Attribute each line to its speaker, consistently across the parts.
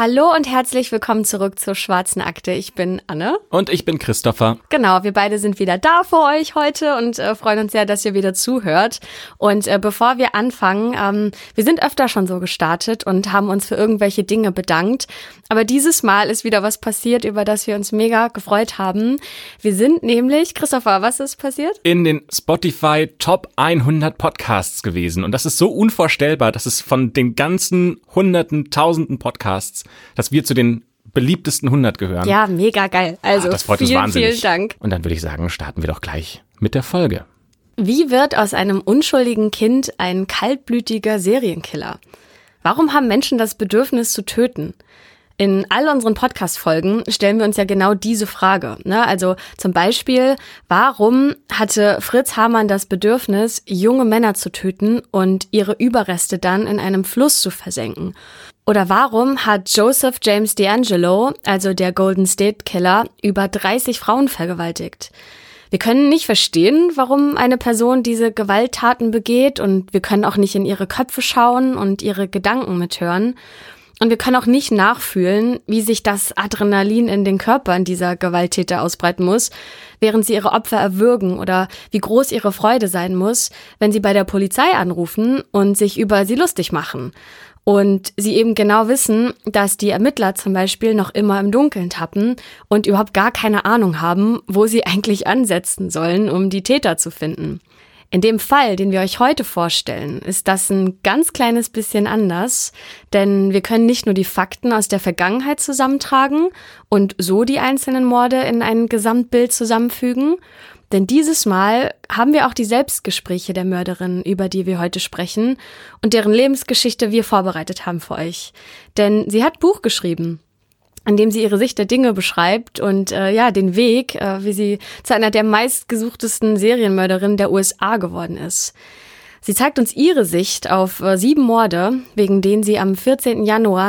Speaker 1: Hallo und herzlich willkommen zurück zur Schwarzen Akte. Ich bin Anne.
Speaker 2: Und ich bin Christopher.
Speaker 1: Genau, wir beide sind wieder da für euch heute und freuen uns sehr, dass ihr wieder zuhört. Und bevor wir anfangen, wir sind öfter schon so gestartet und haben uns für irgendwelche Dinge bedankt. Aber dieses Mal ist wieder was passiert, über das wir uns mega gefreut haben. Wir sind nämlich, Christopher, was ist passiert?
Speaker 2: In den Spotify Top 100 Podcasts gewesen. Und das ist so unvorstellbar, dass es von den ganzen Hunderten, Tausenden Podcasts, dass wir zu den beliebtesten 100 gehören.
Speaker 1: Ja, mega geil. Also
Speaker 2: das freut uns wahnsinnig.
Speaker 1: Vielen Dank.
Speaker 2: Und dann würde ich sagen, starten wir doch gleich mit der Folge.
Speaker 1: Wie wird aus einem unschuldigen Kind ein kaltblütiger Serienkiller? Warum haben Menschen das Bedürfnis zu töten? In all unseren Podcast-Folgen stellen wir uns ja genau diese Frage. Also zum Beispiel, warum hatte Fritz Hamann das Bedürfnis, junge Männer zu töten und ihre Überreste dann in einem Fluss zu versenken? Oder warum hat Joseph James DeAngelo, also der Golden State Killer, über 30 Frauen vergewaltigt? Wir können nicht verstehen, warum eine Person diese Gewalttaten begeht, und wir können auch nicht in ihre Köpfe schauen und ihre Gedanken mithören. Und wir können auch nicht nachfühlen, wie sich das Adrenalin in den Körpern dieser Gewalttäter ausbreiten muss, während sie ihre Opfer erwürgen, oder wie groß ihre Freude sein muss, wenn sie bei der Polizei anrufen und sich über sie lustig machen. Und sie eben genau wissen, dass die Ermittler zum Beispiel noch immer im Dunkeln tappen und überhaupt gar keine Ahnung haben, wo sie eigentlich ansetzen sollen, um die Täter zu finden. In dem Fall, den wir euch heute vorstellen, ist das ein ganz kleines bisschen anders, denn wir können nicht nur die Fakten aus der Vergangenheit zusammentragen und so die einzelnen Morde in ein Gesamtbild zusammenfügen, denn dieses Mal haben wir auch die Selbstgespräche der Mörderin, über die wir heute sprechen und deren Lebensgeschichte wir vorbereitet haben für euch. Denn sie hat Buch geschrieben, in dem sie ihre Sicht der Dinge beschreibt und den Weg, wie sie zu einer der meistgesuchtesten Serienmörderinnen der USA geworden ist. Sie zeigt uns ihre Sicht auf 7 Morde, wegen denen sie am 14. Januar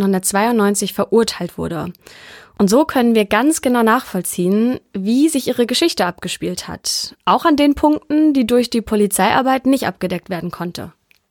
Speaker 1: 1992 verurteilt wurde. Und so können wir ganz genau nachvollziehen, wie sich ihre Geschichte abgespielt hat. Auch an den Punkten, die durch die Polizeiarbeit nicht abgedeckt werden konnte.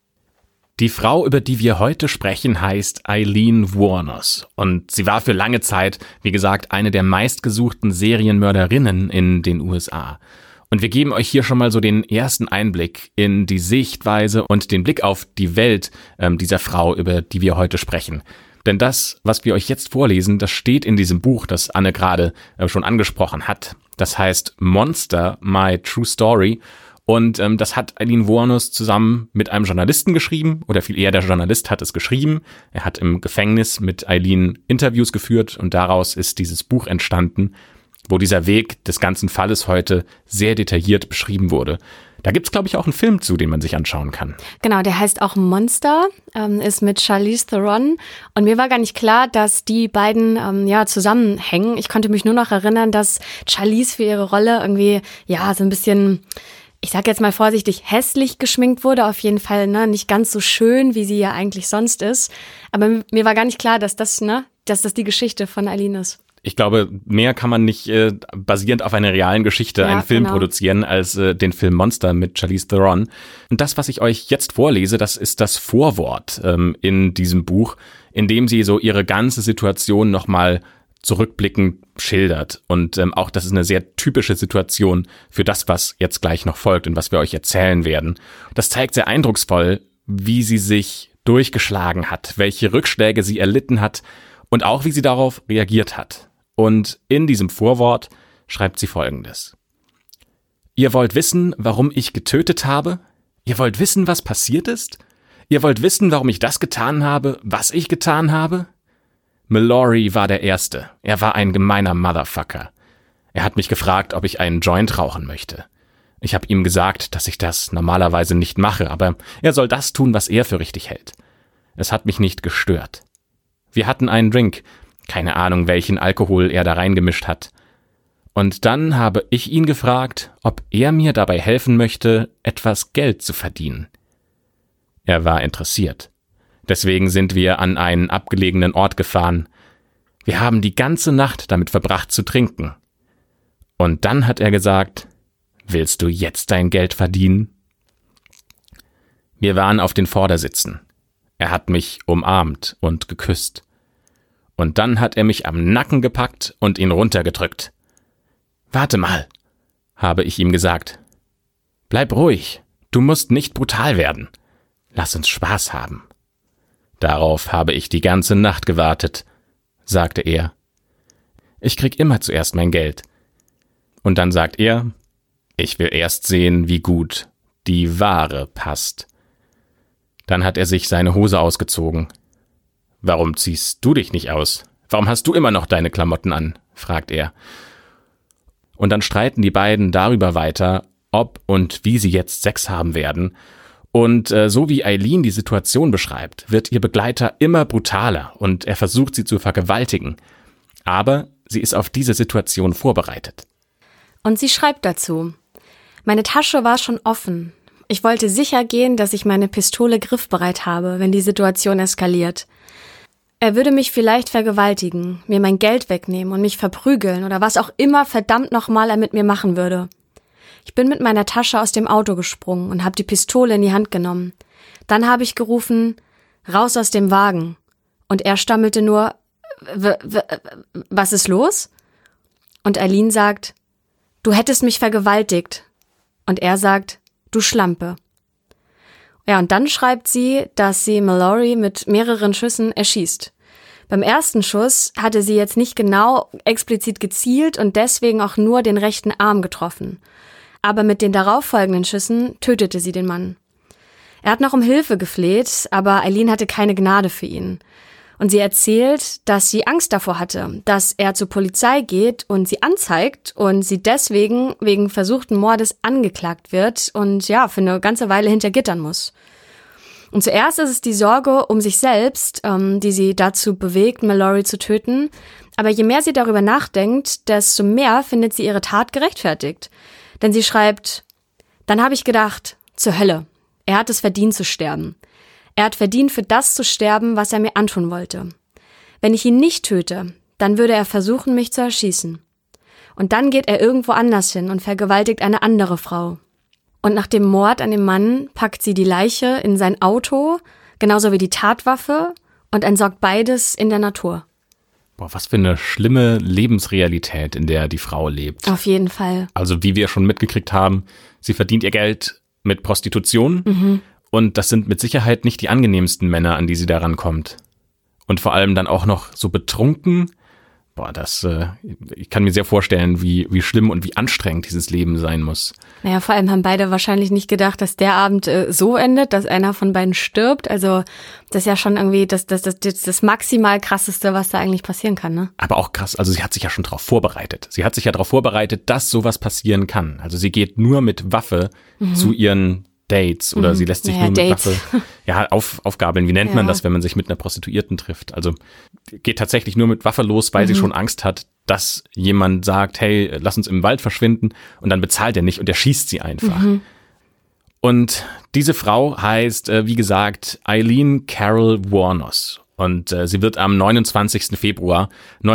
Speaker 2: Die Frau, über die wir heute sprechen, heißt Aileen Wuornos. Und sie war für lange Zeit, wie gesagt, eine der meistgesuchten Serienmörderinnen in den USA. Und wir geben euch hier schon mal so den ersten Einblick in die Sichtweise und den Blick auf die Welt dieser Frau, über die wir heute sprechen. Denn das, was wir euch jetzt vorlesen, das steht in diesem Buch, das Anne gerade schon angesprochen hat. Das heißt Monster, My True Story. Und das hat Aileen Wuornos zusammen mit einem Journalisten geschrieben, oder viel eher der Journalist hat es geschrieben. Er hat im Gefängnis mit Aileen Interviews geführt und daraus ist dieses Buch entstanden, wo dieser Weg des ganzen Falles heute sehr detailliert beschrieben wurde. Da gibt's, glaube ich, auch einen Film zu, den man sich anschauen kann.
Speaker 1: Genau, der heißt auch Monster, ist mit Charlize Theron. Und mir war gar nicht klar, dass die beiden zusammenhängen. Ich konnte mich nur noch erinnern, dass Charlize für ihre Rolle irgendwie so ein bisschen, ich sag jetzt mal vorsichtig, hässlich geschminkt wurde. Auf jeden Fall nicht ganz so schön, wie sie ja eigentlich sonst ist. Aber mir war gar nicht klar, dass das die Geschichte von Aileen ist.
Speaker 2: Ich glaube, mehr kann man nicht basierend auf einer realen Geschichte einen Film produzieren als den Film Monster mit Charlize Theron. Und das, was ich euch jetzt vorlese, das ist das Vorwort in diesem Buch, in dem sie so ihre ganze Situation nochmal zurückblickend schildert. Und auch das ist eine sehr typische Situation für das, was jetzt gleich noch folgt und was wir euch erzählen werden. Das zeigt sehr eindrucksvoll, wie sie sich durchgeschlagen hat, welche Rückschläge sie erlitten hat und auch wie sie darauf reagiert hat. Und in diesem Vorwort schreibt sie Folgendes. Ihr wollt wissen, warum ich getötet habe? Ihr wollt wissen, was passiert ist? Ihr wollt wissen, warum ich das getan habe, was ich getan habe? Mallory war der Erste. Er war ein gemeiner Motherfucker. Er hat mich gefragt, ob ich einen Joint rauchen möchte. Ich habe ihm gesagt, dass ich das normalerweise nicht mache, aber er soll das tun, was er für richtig hält. Es hat mich nicht gestört. Wir hatten einen Drink, keine Ahnung, welchen Alkohol er da reingemischt hat. Und dann habe ich ihn gefragt, ob er mir dabei helfen möchte, etwas Geld zu verdienen. Er war interessiert. Deswegen sind wir an einen abgelegenen Ort gefahren. Wir haben die ganze Nacht damit verbracht zu trinken. Und dann hat er gesagt, willst du jetzt dein Geld verdienen? Wir waren auf den Vordersitzen. Er hat mich umarmt und geküsst. Und dann hat er mich am Nacken gepackt und ihn runtergedrückt. »Warte mal«, habe ich ihm gesagt. »Bleib ruhig, du musst nicht brutal werden. Lass uns Spaß haben.« »Darauf habe ich die ganze Nacht gewartet«, sagte er. »Ich krieg immer zuerst mein Geld.« Und dann sagt er, »Ich will erst sehen, wie gut die Ware passt.« Dann hat er sich seine Hose ausgezogen. »Warum ziehst du dich nicht aus? Warum hast du immer noch deine Klamotten an?«, fragt er. Und dann streiten die beiden darüber weiter, ob und wie sie jetzt Sex haben werden. Und so wie Eileen die Situation beschreibt, wird ihr Begleiter immer brutaler und er versucht, sie zu vergewaltigen. Aber sie ist auf diese Situation vorbereitet.
Speaker 1: Und sie schreibt dazu: »Meine Tasche war schon offen. Ich wollte sicher gehen, dass ich meine Pistole griffbereit habe, wenn die Situation eskaliert. Er würde mich vielleicht vergewaltigen, mir mein Geld wegnehmen und mich verprügeln oder was auch immer verdammt nochmal er mit mir machen würde. Ich bin mit meiner Tasche aus dem Auto gesprungen und habe die Pistole in die Hand genommen. Dann habe ich gerufen, raus aus dem Wagen. Und er stammelte nur, was ist los? Und Eileen sagt, du hättest mich vergewaltigt. Und er sagt, du Schlampe. Ja, und dann schreibt sie, dass sie Mallory mit mehreren Schüssen erschießt. Beim ersten Schuss hatte sie jetzt nicht genau explizit gezielt und deswegen auch nur den rechten Arm getroffen. Aber mit den darauffolgenden Schüssen tötete sie den Mann. Er hat noch um Hilfe gefleht, aber Eileen hatte keine Gnade für ihn. Und sie erzählt, dass sie Angst davor hatte, dass er zur Polizei geht und sie anzeigt und sie deswegen wegen versuchten Mordes angeklagt wird und ja, für eine ganze Weile hinter Gittern muss. Und zuerst ist es die Sorge um sich selbst, die sie dazu bewegt, Mallory zu töten. Aber je mehr sie darüber nachdenkt, desto mehr findet sie ihre Tat gerechtfertigt. Denn sie schreibt, dann habe ich gedacht, zur Hölle, er hat es verdient zu sterben. Er hat verdient, für das zu sterben, was er mir antun wollte. Wenn ich ihn nicht töte, dann würde er versuchen, mich zu erschießen. Und dann geht er irgendwo anders hin und vergewaltigt eine andere Frau. Und nach dem Mord an dem Mann packt sie die Leiche in sein Auto, genauso wie die Tatwaffe, und entsorgt beides in der Natur.
Speaker 2: Boah, was für eine schlimme Lebensrealität, in der die Frau lebt.
Speaker 1: Auf jeden Fall.
Speaker 2: Also wie wir schon mitgekriegt haben, sie verdient ihr Geld mit Prostitution. Und das sind mit Sicherheit nicht die angenehmsten Männer, an die sie da rankommt. Und vor allem dann auch noch so betrunken. Boah, ich kann mir sehr vorstellen, wie schlimm und wie anstrengend dieses Leben sein muss.
Speaker 1: Naja, vor allem haben beide wahrscheinlich nicht gedacht, dass der Abend so endet, dass einer von beiden stirbt. Also das ist ja schon irgendwie das maximal Krasseste, was da eigentlich passieren kann, ne?
Speaker 2: Aber auch krass, also sie hat sich ja schon darauf vorbereitet. Sie hat sich ja darauf vorbereitet, dass sowas passieren kann. Also sie geht nur mit Waffe zu ihren Dates oder sie lässt sich nur mit
Speaker 1: Dates.
Speaker 2: Waffe aufgabeln. Wie nennt man das, wenn man sich mit einer Prostituierten trifft? Also geht tatsächlich nur mit Waffe los, weil sie schon Angst hat, dass jemand sagt, hey, lass uns im Wald verschwinden und dann bezahlt er nicht und er schießt sie einfach. Und diese Frau heißt, wie gesagt, Eileen Carol Wuornos. Und sie wird am 29. Februar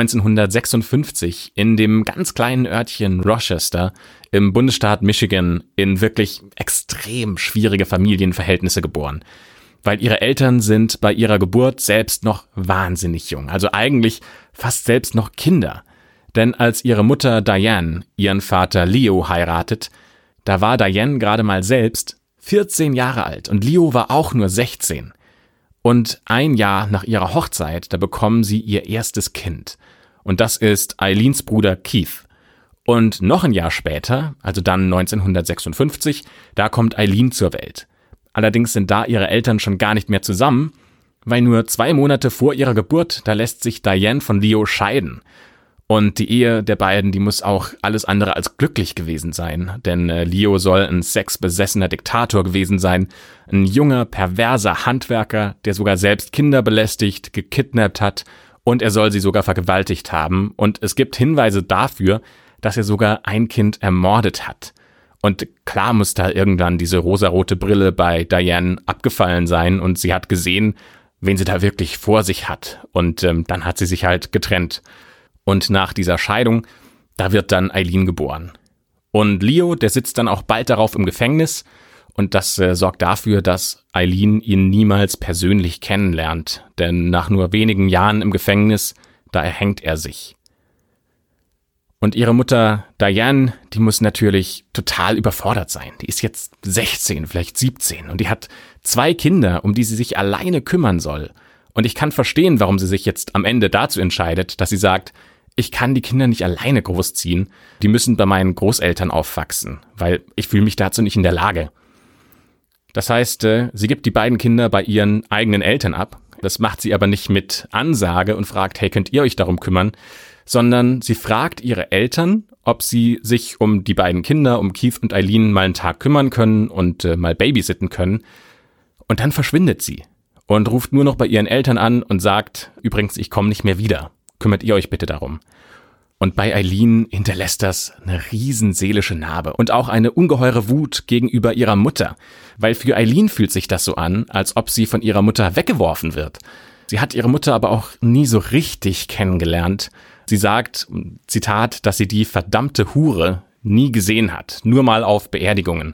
Speaker 2: 1956 in dem ganz kleinen Örtchen Rochester im Bundesstaat Michigan in wirklich extrem schwierige Familienverhältnisse geboren. Weil ihre Eltern sind bei ihrer Geburt selbst noch wahnsinnig jung, also eigentlich fast selbst noch Kinder. Denn als ihre Mutter Diane ihren Vater Leo heiratet, da war Diane gerade mal selbst 14 Jahre alt und Leo war auch nur 16. Und ein Jahr nach ihrer Hochzeit, da bekommen sie ihr erstes Kind. Und das ist Eileens Bruder Keith. Und noch ein Jahr später, also dann 1956, da kommt Eileen zur Welt. Allerdings sind da ihre Eltern schon gar nicht mehr zusammen, weil nur 2 Monate vor ihrer Geburt, da lässt sich Diane von Leo scheiden. Und die Ehe der beiden, die muss auch alles andere als glücklich gewesen sein. Denn Leo soll ein sexbesessener Diktator gewesen sein. Ein junger, perverser Handwerker, der sogar selbst Kinder belästigt, gekidnappt hat. Und er soll sie sogar vergewaltigt haben. Und es gibt Hinweise dafür, dass er sogar ein Kind ermordet hat. Und klar muss da irgendwann diese rosarote Brille bei Diane abgefallen sein. Und sie hat gesehen, wen sie da wirklich vor sich hat. Und dann hat sie sich halt getrennt. Und nach dieser Scheidung, da wird dann Eileen geboren. Und Leo, der sitzt dann auch bald darauf im Gefängnis. Und das sorgt dafür, dass Eileen ihn niemals persönlich kennenlernt. Denn nach nur wenigen Jahren im Gefängnis da erhängt er sich. Und ihre Mutter Diane, die muss natürlich total überfordert sein. Die ist jetzt 16, vielleicht 17 und die hat 2 Kinder, um die sie sich alleine kümmern soll. Und ich kann verstehen, warum sie sich jetzt am Ende dazu entscheidet, dass sie sagt, ich kann die Kinder nicht alleine großziehen, die müssen bei meinen Großeltern aufwachsen, weil ich fühle mich dazu nicht in der Lage. Das heißt, sie gibt die beiden Kinder bei ihren eigenen Eltern ab. Das macht sie aber nicht mit Ansage und fragt, hey, könnt ihr euch darum kümmern? Sondern sie fragt ihre Eltern, ob sie sich um die beiden Kinder, um Keith und Eileen, mal einen Tag kümmern können und mal babysitten können. Und dann verschwindet sie und ruft nur noch bei ihren Eltern an und sagt, übrigens, ich komme nicht mehr wieder. Kümmert ihr euch bitte darum. Und bei Eileen hinterlässt das eine riesen seelische Narbe und auch eine ungeheure Wut gegenüber ihrer Mutter. Weil für Eileen fühlt sich das so an, als ob sie von ihrer Mutter weggeworfen wird. Sie hat ihre Mutter aber auch nie so richtig kennengelernt. Sie sagt, Zitat, dass sie die verdammte Hure nie gesehen hat, nur mal auf Beerdigungen.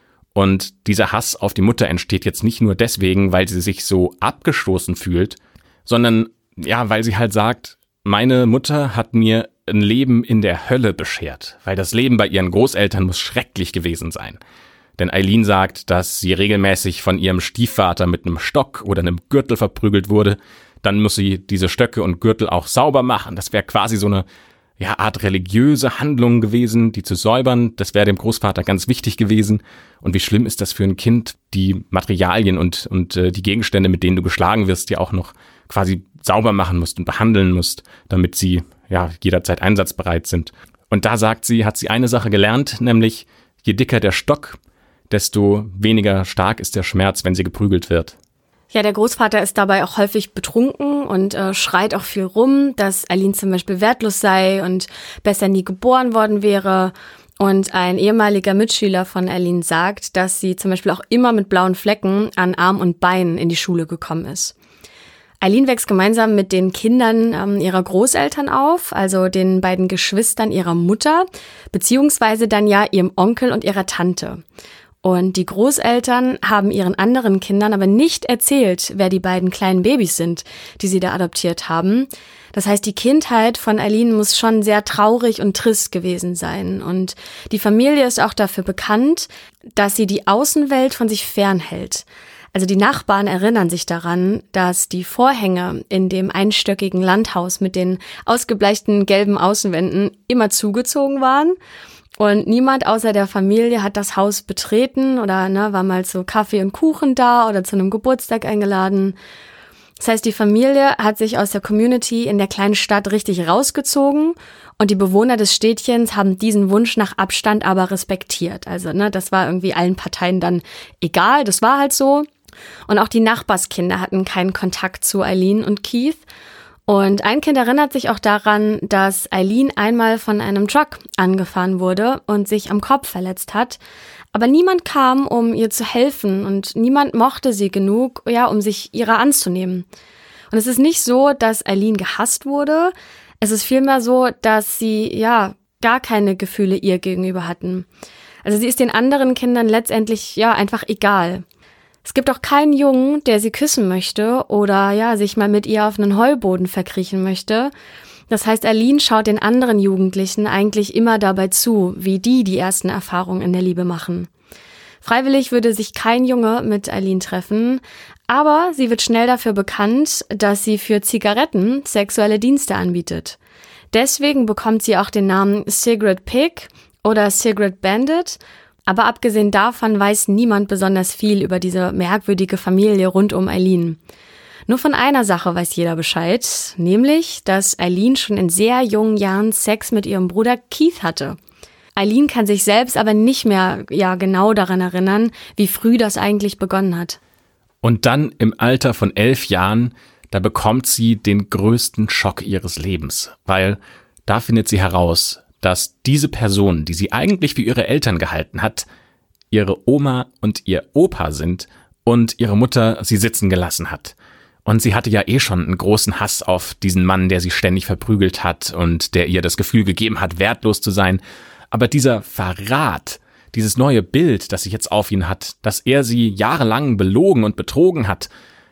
Speaker 2: Und dieser Hass auf die Mutter entsteht jetzt nicht nur deswegen, weil sie sich so abgestoßen fühlt, sondern ja, weil sie halt sagt, meine Mutter hat mir ein Leben in der Hölle beschert, weil das Leben bei ihren Großeltern muss schrecklich gewesen sein. Denn Eileen sagt, dass sie regelmäßig von ihrem Stiefvater mit einem Stock oder einem Gürtel verprügelt wurde. Dann muss sie diese Stöcke und Gürtel auch sauber machen. Das wäre quasi so eine Art religiöse Handlung gewesen, die zu säubern. Das wäre dem Großvater ganz wichtig gewesen. Und wie schlimm ist das für ein Kind, die Materialien und die Gegenstände, mit denen du geschlagen wirst, die auch noch quasi sauber machen musst und behandeln musst, damit sie jederzeit einsatzbereit sind. Und da sagt sie, hat sie eine Sache gelernt, nämlich je dicker der Stock, desto weniger stark ist der Schmerz, wenn sie geprügelt wird.
Speaker 1: Ja, der Großvater ist dabei auch häufig betrunken und schreit auch viel rum, dass Eileen zum Beispiel wertlos sei und besser nie geboren worden wäre. Und ein ehemaliger Mitschüler von Eileen sagt, dass sie zum Beispiel auch immer mit blauen Flecken an Arm und Beinen in die Schule gekommen ist. Eileen wächst gemeinsam mit den Kindern ihrer Großeltern auf, also den beiden Geschwistern ihrer Mutter, beziehungsweise dann ja ihrem Onkel und ihrer Tante. Und die Großeltern haben ihren anderen Kindern aber nicht erzählt, wer die beiden kleinen Babys sind, die sie da adoptiert haben. Das heißt, die Kindheit von Eileen muss schon sehr traurig und trist gewesen sein. Und die Familie ist auch dafür bekannt, dass sie die Außenwelt von sich fernhält. Also die Nachbarn erinnern sich daran, dass die Vorhänge in dem einstöckigen Landhaus mit den ausgebleichten gelben Außenwänden immer zugezogen waren. Und niemand außer der Familie hat das Haus betreten oder war mal zu Kaffee und Kuchen da oder zu einem Geburtstag eingeladen. Das heißt, die Familie hat sich aus der Community in der kleinen Stadt richtig rausgezogen und die Bewohner des Städtchens haben diesen Wunsch nach Abstand aber respektiert. Also das war irgendwie allen Parteien dann egal, das war halt so. Und auch die Nachbarskinder hatten keinen Kontakt zu Eileen und Keith. Und ein Kind erinnert sich auch daran, dass Eileen einmal von einem Truck angefahren wurde und sich am Kopf verletzt hat. Aber niemand kam, um ihr zu helfen und niemand mochte sie genug, um sich ihrer anzunehmen. Und es ist nicht so, dass Eileen gehasst wurde. Es ist vielmehr so, dass sie gar keine Gefühle ihr gegenüber hatten. Also sie ist den anderen Kindern letztendlich einfach egal. Es gibt auch keinen Jungen, der sie küssen möchte oder sich mal mit ihr auf einen Heuboden verkriechen möchte. Das heißt, Eileen schaut den anderen Jugendlichen eigentlich immer dabei zu, wie die ersten Erfahrungen in der Liebe machen. Freiwillig würde sich kein Junge mit Eileen treffen, aber sie wird schnell dafür bekannt, dass sie für Zigaretten sexuelle Dienste anbietet. Deswegen bekommt sie auch den Namen Cigarette Pig oder Cigarette Bandit. Aber abgesehen davon weiß niemand besonders viel über diese merkwürdige Familie rund um Eileen. Nur von einer Sache weiß jeder Bescheid, nämlich, dass Eileen schon in sehr jungen Jahren Sex mit ihrem Bruder Keith hatte. Eileen kann sich selbst aber nicht mehr genau daran erinnern, wie früh das eigentlich begonnen hat.
Speaker 2: Und dann im Alter von 11 Jahren, da bekommt sie den größten Schock ihres Lebens, weil da findet sie heraus, dass diese Person, die sie eigentlich für ihre Eltern gehalten hat, ihre Oma und ihr Opa sind und ihre Mutter sie sitzen gelassen hat. Und sie hatte ja schon einen großen Hass auf diesen Mann, der sie ständig verprügelt hat und der ihr das Gefühl gegeben hat, wertlos zu sein. Aber dieser Verrat, dieses neue Bild, das sie jetzt auf ihn hat, dass er sie jahrelang belogen und betrogen hat,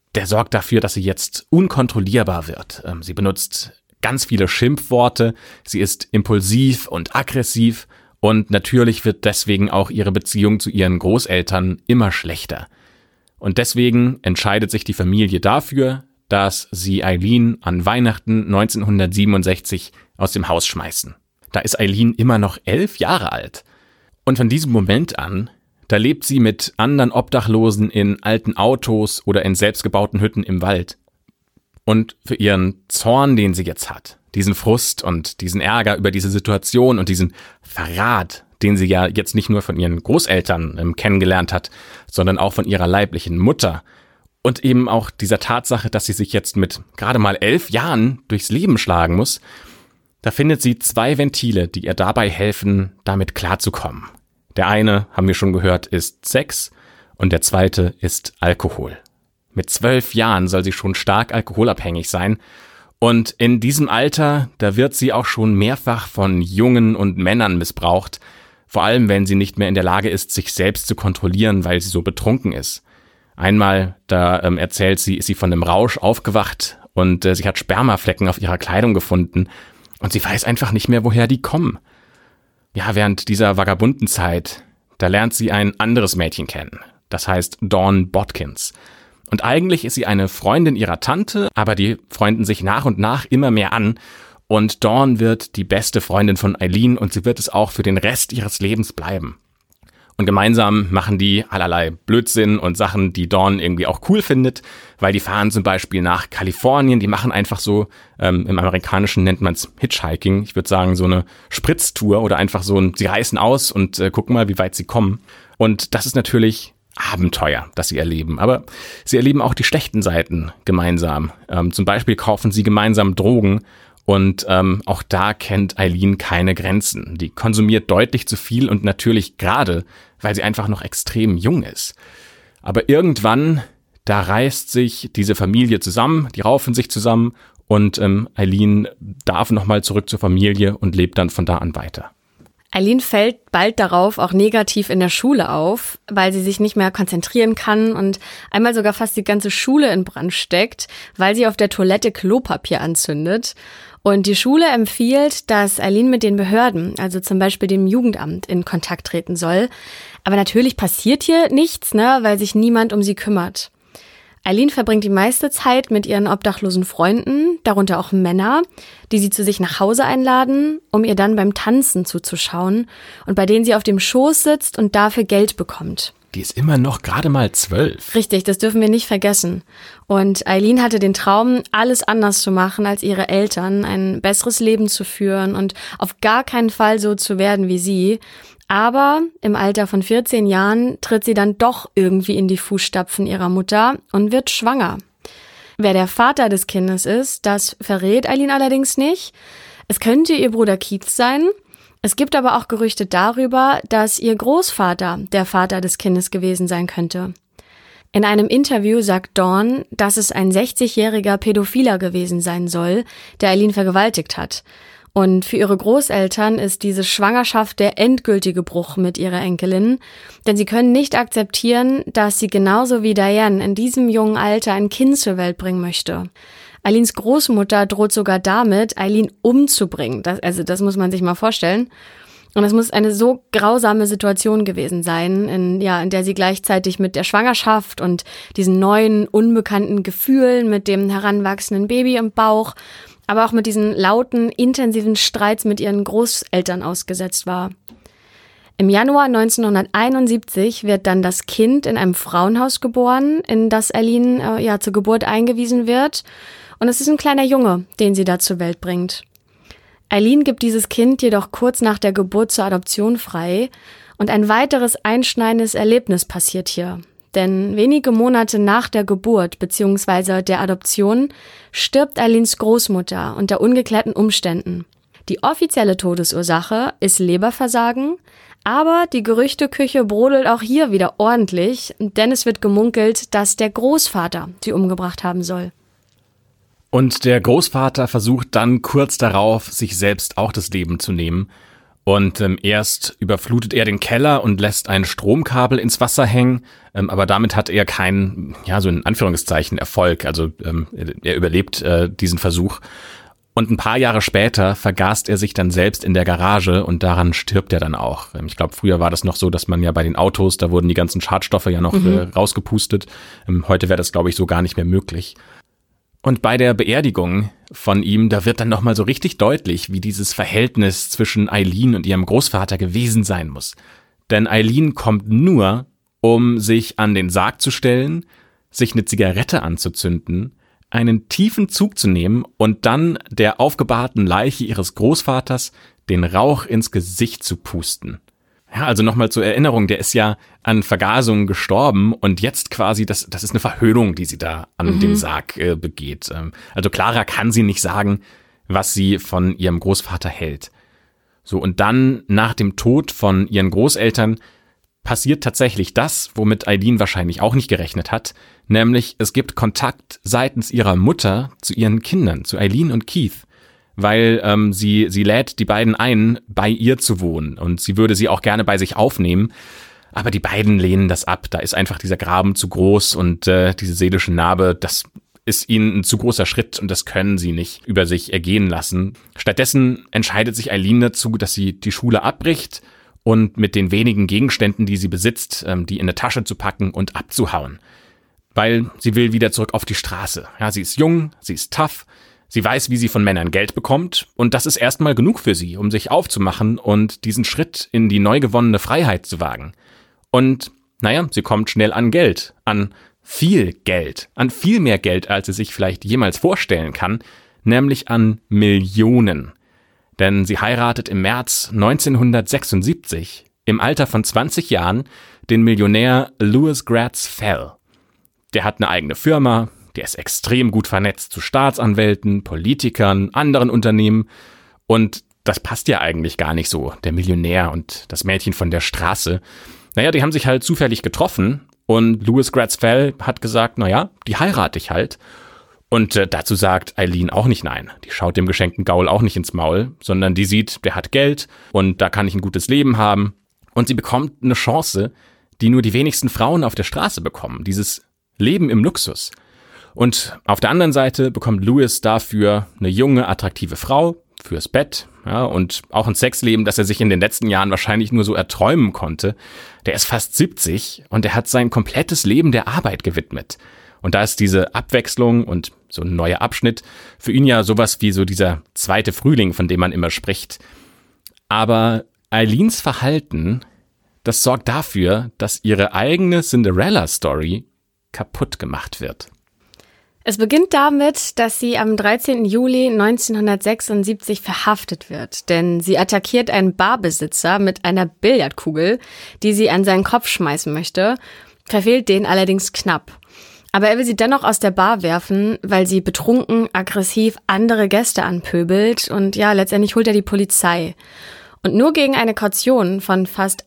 Speaker 2: der sorgt dafür, dass sie jetzt unkontrollierbar wird. Sie benutzt ganz viele Schimpfworte, sie ist impulsiv und aggressiv und natürlich wird deswegen auch ihre Beziehung zu ihren Großeltern immer schlechter. Und deswegen entscheidet sich die Familie dafür, dass sie Eileen an Weihnachten 1967 aus dem Haus schmeißen. Da ist Eileen immer noch 11 Jahre alt. Und von diesem Moment an, da lebt sie mit anderen Obdachlosen in alten Autos oder in selbstgebauten Hütten im Wald. Und für ihren Zorn, den sie jetzt hat, diesen Frust und diesen Ärger über diese Situation und diesen Verrat, den sie ja jetzt nicht nur von ihren Großeltern kennengelernt hat, sondern auch von ihrer leiblichen Mutter und eben auch dieser Tatsache, dass sie sich jetzt mit gerade mal 11 Jahren durchs Leben schlagen muss, da findet sie 2 Ventile, die ihr dabei helfen, damit klarzukommen. Der eine, haben wir schon gehört, ist Sex und der zweite ist Alkohol. Mit 12 Jahren soll sie schon stark alkoholabhängig sein und in diesem Alter, da wird sie auch schon mehrfach von Jungen und Männern missbraucht, vor allem wenn sie nicht mehr in der Lage ist, sich selbst zu kontrollieren, weil sie so betrunken ist. Einmal, da erzählt sie, ist sie von einem Rausch aufgewacht und sie hat Spermaflecken auf ihrer Kleidung gefunden und sie weiß einfach nicht mehr, woher die kommen. Ja, während dieser vagabunden Zeit, da lernt sie ein anderes Mädchen kennen. Das heißt Dawn Bodkins. Und eigentlich ist sie eine Freundin ihrer Tante, aber die freunden sich nach und nach immer mehr an. Und Dawn wird die beste Freundin von Eileen und sie wird es auch für den Rest ihres Lebens bleiben. Und gemeinsam machen die allerlei Blödsinn und Sachen, die Dawn irgendwie auch cool findet, weil die fahren zum Beispiel nach Kalifornien, die machen einfach so, im Amerikanischen nennt man es Hitchhiking, ich würde sagen so eine Spritztour oder einfach so sie reißen aus und gucken mal, wie weit sie kommen. Und das ist natürlich Abenteuer, das sie erleben, aber sie erleben auch die schlechten Seiten gemeinsam. Zum Beispiel kaufen sie gemeinsam Drogen. Und auch da kennt Eileen keine Grenzen. Die konsumiert deutlich zu viel und natürlich gerade, weil sie einfach noch extrem jung ist. Aber irgendwann, da reißt sich diese Familie zusammen, die raufen sich zusammen und Eileen darf nochmal zurück zur Familie und lebt dann von da an weiter.
Speaker 1: Eileen fällt bald darauf auch negativ in der Schule auf, weil sie sich nicht mehr konzentrieren kann und einmal sogar fast die ganze Schule in Brand steckt, weil sie auf der Toilette Klopapier anzündet. Und die Schule empfiehlt, dass Eileen mit den Behörden, also zum Beispiel dem Jugendamt, in Kontakt treten soll. Aber natürlich passiert hier nichts, weil sich niemand um sie kümmert. Eileen verbringt die meiste Zeit mit ihren obdachlosen Freunden, darunter auch Männer, die sie zu sich nach Hause einladen, um ihr dann beim Tanzen zuzuschauen und bei denen sie auf dem Schoß sitzt und dafür Geld bekommt.
Speaker 2: Die ist immer noch gerade mal 12.
Speaker 1: Richtig, das dürfen wir nicht vergessen. Und Eileen hatte den Traum, alles anders zu machen als ihre Eltern, ein besseres Leben zu führen und auf gar keinen Fall so zu werden wie sie. Aber im Alter von 14 Jahren tritt sie dann doch irgendwie in die Fußstapfen ihrer Mutter und wird schwanger. Wer der Vater des Kindes ist, das verrät Eileen allerdings nicht. Es könnte ihr Bruder Keith sein. Es gibt aber auch Gerüchte darüber, dass ihr Großvater der Vater des Kindes gewesen sein könnte. In einem Interview sagt Dawn, dass es ein 60-jähriger Pädophiler gewesen sein soll, der Eileen vergewaltigt hat. Und für ihre Großeltern ist diese Schwangerschaft der endgültige Bruch mit ihrer Enkelin, denn sie können nicht akzeptieren, dass sie genauso wie Diane in diesem jungen Alter ein Kind zur Welt bringen möchte. Eileens Großmutter droht sogar damit, Eileen umzubringen. Das muss man sich mal vorstellen. Und es muss eine so grausame Situation gewesen sein, in der sie gleichzeitig mit der Schwangerschaft und diesen neuen, unbekannten Gefühlen mit dem heranwachsenden Baby im Bauch, aber auch mit diesen lauten, intensiven Streits mit ihren Großeltern ausgesetzt war. Im Januar 1971 wird dann das Kind in einem Frauenhaus geboren, in das Eileen zur Geburt eingewiesen wird. Und es ist ein kleiner Junge, den sie da zur Welt bringt. Eileen gibt dieses Kind jedoch kurz nach der Geburt zur Adoption frei. Und ein weiteres einschneidendes Erlebnis passiert hier. Denn wenige Monate nach der Geburt bzw. der Adoption stirbt Eileens Großmutter unter ungeklärten Umständen. Die offizielle Todesursache ist Leberversagen, aber die Gerüchteküche brodelt auch hier wieder ordentlich, denn es wird gemunkelt, dass der Großvater sie umgebracht haben soll.
Speaker 2: Und der Großvater versucht dann kurz darauf, sich selbst auch das Leben zu nehmen. Und erst überflutet er den Keller und lässt ein Stromkabel ins Wasser hängen, aber damit hat er keinen, so in Anführungszeichen, Erfolg. Also er überlebt diesen Versuch. Und ein paar Jahre später vergast er sich dann selbst in der Garage und daran stirbt er dann auch. Ich glaube, früher war das noch so, dass man ja bei den Autos, da wurden die ganzen Schadstoffe ja noch rausgepustet. Heute wäre das, glaube ich, so gar nicht mehr möglich. Und bei der Beerdigung von ihm, da wird dann nochmal so richtig deutlich, wie dieses Verhältnis zwischen Eileen und ihrem Großvater gewesen sein muss. Denn Eileen kommt nur, um sich an den Sarg zu stellen, sich eine Zigarette anzuzünden, einen tiefen Zug zu nehmen und dann der aufgebahrten Leiche ihres Großvaters den Rauch ins Gesicht zu pusten. Ja, also nochmal zur Erinnerung, der ist ja an Vergasung gestorben und jetzt quasi, das ist eine Verhöhnung, die sie da an dem Sarg begeht. Also Clara kann sie nicht sagen, was sie von ihrem Großvater hält. So, und dann nach dem Tod von ihren Großeltern passiert tatsächlich das, womit Eileen wahrscheinlich auch nicht gerechnet hat, nämlich es gibt Kontakt seitens ihrer Mutter zu ihren Kindern, zu Eileen und Keith. Weil sie lädt die beiden ein, bei ihr zu wohnen und sie würde sie auch gerne bei sich aufnehmen, aber die beiden lehnen das ab. Da ist einfach dieser Graben zu groß und diese seelische Narbe, das ist ihnen ein zu großer Schritt und das können sie nicht über sich ergehen lassen. Stattdessen entscheidet sich Eileen dazu, dass sie die Schule abbricht und mit den wenigen Gegenständen, die sie besitzt, die in eine Tasche zu packen und abzuhauen. Weil sie will wieder zurück auf die Straße. Ja, sie ist jung, sie ist tough. Sie weiß, wie sie von Männern Geld bekommt und das ist erstmal genug für sie, um sich aufzumachen und diesen Schritt in die neu gewonnene Freiheit zu wagen. Und sie kommt schnell an Geld, an viel mehr Geld, als sie sich vielleicht jemals vorstellen kann, nämlich an Millionen. Denn sie heiratet im März 1976 im Alter von 20 Jahren den Millionär Louis Gratz Fell. Der hat eine eigene Firma. Der ist extrem gut vernetzt zu Staatsanwälten, Politikern, anderen Unternehmen. Und das passt ja eigentlich gar nicht so, der Millionär und das Mädchen von der Straße. Die haben sich halt zufällig getroffen und Louis Gratz Fell hat gesagt, die heirate ich halt. Und dazu sagt Eileen auch nicht nein. Die schaut dem geschenkten Gaul auch nicht ins Maul, sondern die sieht, der hat Geld und da kann ich ein gutes Leben haben. Und sie bekommt eine Chance, die nur die wenigsten Frauen auf der Straße bekommen. Dieses Leben im Luxus. Und auf der anderen Seite bekommt Louis dafür eine junge, attraktive Frau fürs Bett, und auch ein Sexleben, das er sich in den letzten Jahren wahrscheinlich nur so erträumen konnte. Der ist fast 70 und er hat sein komplettes Leben der Arbeit gewidmet. Und da ist diese Abwechslung und so ein neuer Abschnitt für ihn ja sowas wie so dieser zweite Frühling, von dem man immer spricht. Aber Eileens Verhalten, das sorgt dafür, dass ihre eigene Cinderella-Story kaputt gemacht wird.
Speaker 1: Es beginnt damit, dass sie am 13. Juli 1976 verhaftet wird, denn sie attackiert einen Barbesitzer mit einer Billardkugel, die sie an seinen Kopf schmeißen möchte, verfehlt den allerdings knapp. Aber er will sie dennoch aus der Bar werfen, weil sie betrunken, aggressiv andere Gäste anpöbelt und letztendlich holt er die Polizei. Und nur gegen eine Kaution von fast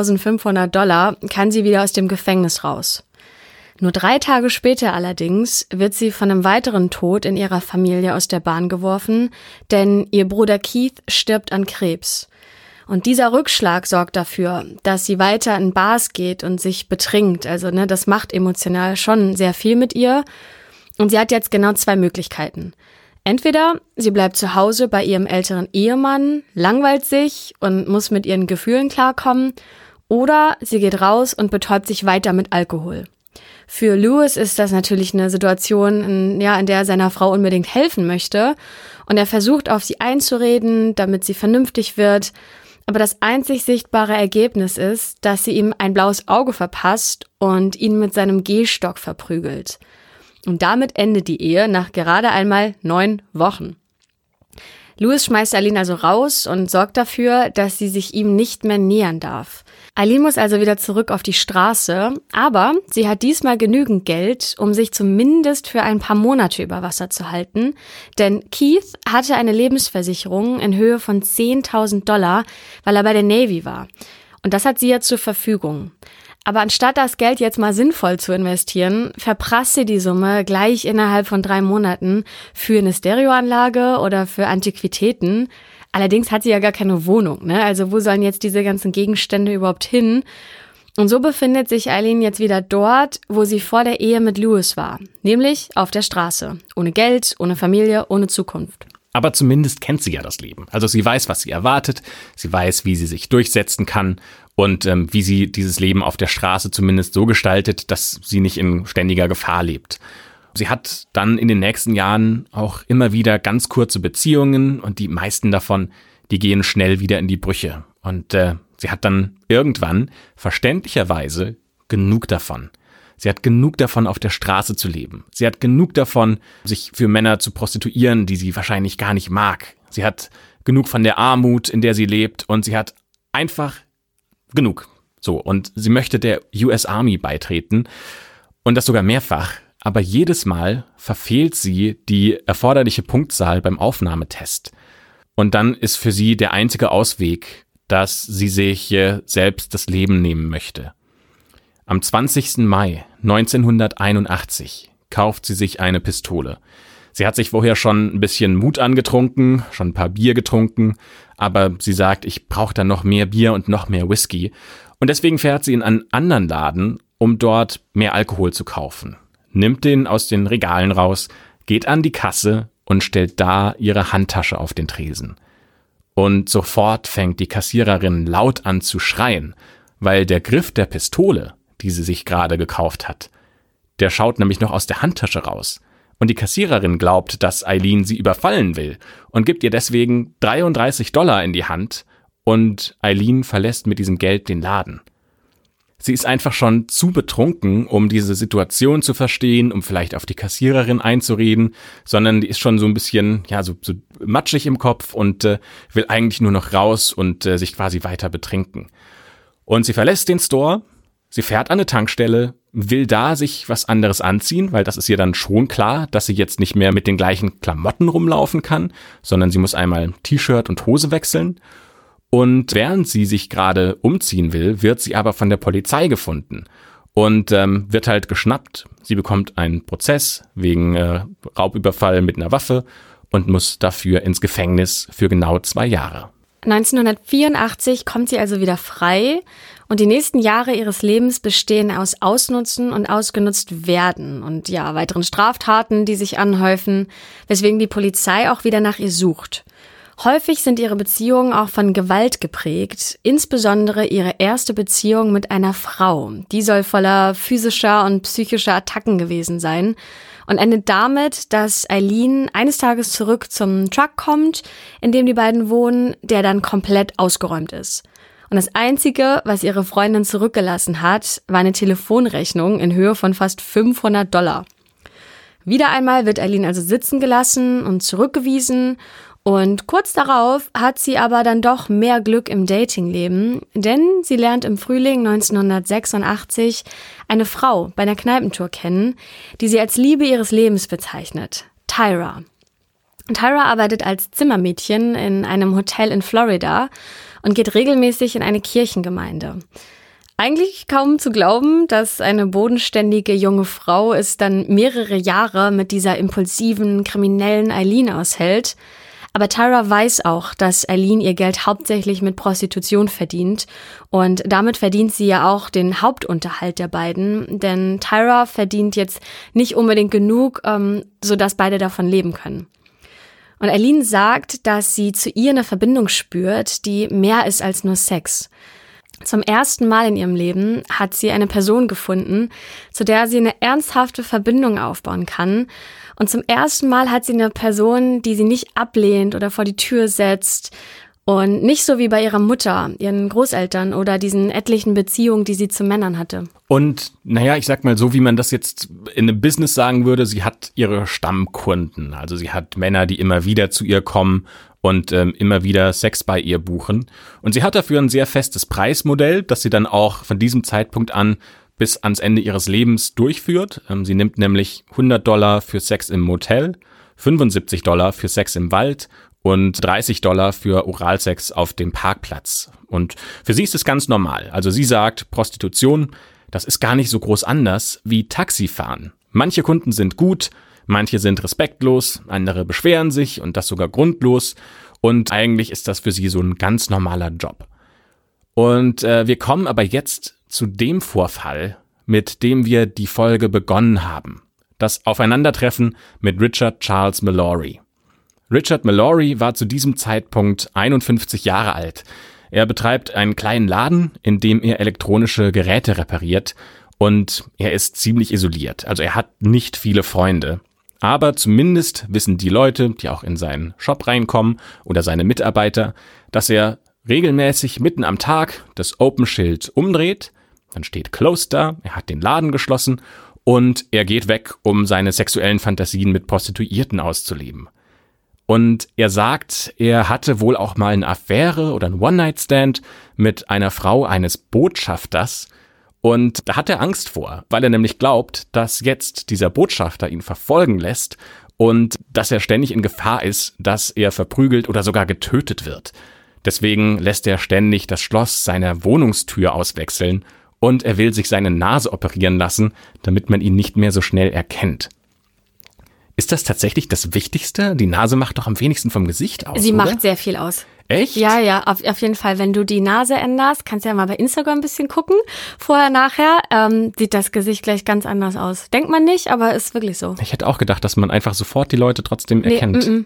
Speaker 1: $1.500 kann sie wieder aus dem Gefängnis raus. Nur 3 Tage später allerdings wird sie von einem weiteren Tod in ihrer Familie aus der Bahn geworfen, denn ihr Bruder Keith stirbt an Krebs. Und dieser Rückschlag sorgt dafür, dass sie weiter in Bars geht und sich betrinkt. Also das macht emotional schon sehr viel mit ihr. Und sie hat jetzt genau 2 Möglichkeiten. Entweder sie bleibt zu Hause bei ihrem älteren Ehemann, langweilt sich und muss mit ihren Gefühlen klarkommen, oder sie geht raus und betäubt sich weiter mit Alkohol. Für Louis ist das natürlich eine Situation, in der er seiner Frau unbedingt helfen möchte. Und er versucht, auf sie einzureden, damit sie vernünftig wird. Aber das einzig sichtbare Ergebnis ist, dass sie ihm ein blaues Auge verpasst und ihn mit seinem Gehstock verprügelt. Und damit endet die Ehe nach gerade einmal 9 Wochen. Louis schmeißt Eileen also raus und sorgt dafür, dass sie sich ihm nicht mehr nähern darf. Eileen muss also wieder zurück auf die Straße, aber sie hat diesmal genügend Geld, um sich zumindest für ein paar Monate über Wasser zu halten, denn Keith hatte eine Lebensversicherung in Höhe von $10.000, weil er bei der Navy war. Und das hat sie ja zur Verfügung. Aber anstatt das Geld jetzt mal sinnvoll zu investieren, verprasst sie die Summe gleich innerhalb von 3 Monaten für eine Stereoanlage oder für Antiquitäten. Allerdings hat sie ja gar keine Wohnung, ne? Also wo sollen jetzt diese ganzen Gegenstände überhaupt hin? Und so befindet sich Eileen jetzt wieder dort, wo sie vor der Ehe mit Lewis war. Nämlich auf der Straße. Ohne Geld, ohne Familie, ohne Zukunft.
Speaker 2: Aber zumindest kennt sie ja das Leben. Also sie weiß, was sie erwartet. Sie weiß, wie sie sich durchsetzen kann und wie sie dieses Leben auf der Straße zumindest so gestaltet, dass sie nicht in ständiger Gefahr lebt. Sie hat dann in den nächsten Jahren auch immer wieder ganz kurze Beziehungen und die meisten davon, die gehen schnell wieder in die Brüche. Und sie hat dann irgendwann verständlicherweise genug davon. Sie hat genug davon, auf der Straße zu leben. Sie hat genug davon, sich für Männer zu prostituieren, die sie wahrscheinlich gar nicht mag. Sie hat genug von der Armut, in der sie lebt und sie hat einfach genug. So, und sie möchte der US Army beitreten und das sogar mehrfach. Aber jedes Mal verfehlt sie die erforderliche Punktzahl beim Aufnahmetest. Und dann ist für sie der einzige Ausweg, dass sie sich selbst das Leben nehmen möchte. Am 20. Mai 1981 kauft sie sich eine Pistole. Sie hat sich vorher schon ein bisschen Mut angetrunken, schon ein paar Bier getrunken, aber sie sagt, ich brauche dann noch mehr Bier und noch mehr Whisky. Und deswegen fährt sie in einen anderen Laden, um dort mehr Alkohol zu kaufen. Nimmt den aus den Regalen raus, geht an die Kasse und stellt da ihre Handtasche auf den Tresen. Und sofort fängt die Kassiererin laut an zu schreien, weil der Griff der Pistole, die sie sich gerade gekauft hat, der schaut nämlich noch aus der Handtasche raus. Und die Kassiererin glaubt, dass Eileen sie überfallen will und gibt ihr deswegen $33 in die Hand und Eileen verlässt mit diesem Geld den Laden. Sie ist einfach schon zu betrunken, um diese Situation zu verstehen, um vielleicht auf die Kassiererin einzureden, sondern die ist schon so ein bisschen, so matschig im Kopf und will eigentlich nur noch raus und sich quasi weiter betrinken. Und sie verlässt den Store, sie fährt an eine Tankstelle, will da sich was anderes anziehen, weil das ist ihr dann schon klar, dass sie jetzt nicht mehr mit den gleichen Klamotten rumlaufen kann, sondern sie muss einmal T-Shirt und Hose wechseln. Und während sie sich gerade umziehen will, wird sie aber von der Polizei gefunden und wird halt geschnappt. Sie bekommt einen Prozess wegen Raubüberfall mit einer Waffe und muss dafür ins Gefängnis für genau 2 Jahre.
Speaker 1: 1984 kommt sie also wieder frei und die nächsten Jahre ihres Lebens bestehen aus Ausnutzen und ausgenutzt werden und weiteren Straftaten, die sich anhäufen, weswegen die Polizei auch wieder nach ihr sucht. Häufig sind ihre Beziehungen auch von Gewalt geprägt, insbesondere ihre erste Beziehung mit einer Frau. Die soll voller physischer und psychischer Attacken gewesen sein und endet damit, dass Eileen eines Tages zurück zum Truck kommt, in dem die beiden wohnen, der dann komplett ausgeräumt ist. Und das Einzige, was ihre Freundin zurückgelassen hat, war eine Telefonrechnung in Höhe von fast $500. Wieder einmal wird Eileen also sitzen gelassen und zurückgewiesen. Und kurz darauf hat sie aber dann doch mehr Glück im Datingleben, denn sie lernt im Frühling 1986 eine Frau bei einer Kneipentour kennen, die sie als Liebe ihres Lebens bezeichnet, Tyra. Tyra arbeitet als Zimmermädchen in einem Hotel in Florida und geht regelmäßig in eine Kirchengemeinde. Eigentlich kaum zu glauben, dass eine bodenständige junge Frau es dann mehrere Jahre mit dieser impulsiven, kriminellen Eileen aushält. Aber Tyra weiß auch, dass Eileen ihr Geld hauptsächlich mit Prostitution verdient und damit verdient sie ja auch den Hauptunterhalt der beiden, denn Tyra verdient jetzt nicht unbedingt genug, sodass beide davon leben können. Und Eileen sagt, dass sie zu ihr eine Verbindung spürt, die mehr ist als nur Sex. Zum ersten Mal in ihrem Leben hat sie eine Person gefunden, zu der sie eine ernsthafte Verbindung aufbauen kann. Und zum ersten Mal hat sie eine Person, die sie nicht ablehnt oder vor die Tür setzt. Und nicht so wie bei ihrer Mutter, ihren Großeltern oder diesen etlichen Beziehungen, die sie zu Männern hatte.
Speaker 2: Und ich sag mal so, wie man das jetzt in einem Business sagen würde, sie hat ihre Stammkunden. Also sie hat Männer, die immer wieder zu ihr kommen und immer wieder Sex bei ihr buchen. Und sie hat dafür ein sehr festes Preismodell, das sie dann auch von diesem Zeitpunkt an bis ans Ende ihres Lebens durchführt. Sie nimmt nämlich $100 für Sex im Motel, $75 für Sex im Wald und $30 für Oralsex auf dem Parkplatz. Und für sie ist es ganz normal. Also sie sagt, Prostitution, das ist gar nicht so groß anders wie Taxifahren. Manche Kunden sind gut, manche sind respektlos, andere beschweren sich und das sogar grundlos. Und eigentlich ist das für sie so ein ganz normaler Job. Und wir kommen aber jetzt zu dem Vorfall, mit dem wir die Folge begonnen haben. Das Aufeinandertreffen mit Richard Charles Mallory. Richard Mallory war zu diesem Zeitpunkt 51 Jahre alt. Er betreibt einen kleinen Laden, in dem er elektronische Geräte repariert, und er ist ziemlich isoliert. Also er hat nicht viele Freunde. Aber zumindest wissen die Leute, die auch in seinen Shop reinkommen oder seine Mitarbeiter, dass er regelmäßig mitten am Tag das Open-Schild umdreht, dann steht Closed da, er hat den Laden geschlossen und er geht weg, um seine sexuellen Fantasien mit Prostituierten auszuleben. Und er sagt, er hatte wohl auch mal eine Affäre oder einen One-Night-Stand mit einer Frau eines Botschafters. Und da hat er Angst vor, weil er nämlich glaubt, dass jetzt dieser Botschafter ihn verfolgen lässt und dass er ständig in Gefahr ist, dass er verprügelt oder sogar getötet wird. Deswegen lässt er ständig das Schloss seiner Wohnungstür auswechseln und er will sich seine Nase operieren lassen, damit man ihn nicht mehr so schnell erkennt. Ist das tatsächlich das Wichtigste? Die Nase macht doch am wenigsten vom Gesicht aus,
Speaker 1: Sie
Speaker 2: oder?
Speaker 1: macht sehr viel aus.
Speaker 2: Echt?
Speaker 1: Ja, auf jeden Fall. Wenn du die Nase änderst, kannst du ja mal bei Instagram ein bisschen gucken. Vorher, nachher sieht das Gesicht gleich ganz anders aus. Denkt man nicht, aber ist wirklich so.
Speaker 2: Ich hätte auch gedacht, dass man einfach sofort die Leute trotzdem erkennt.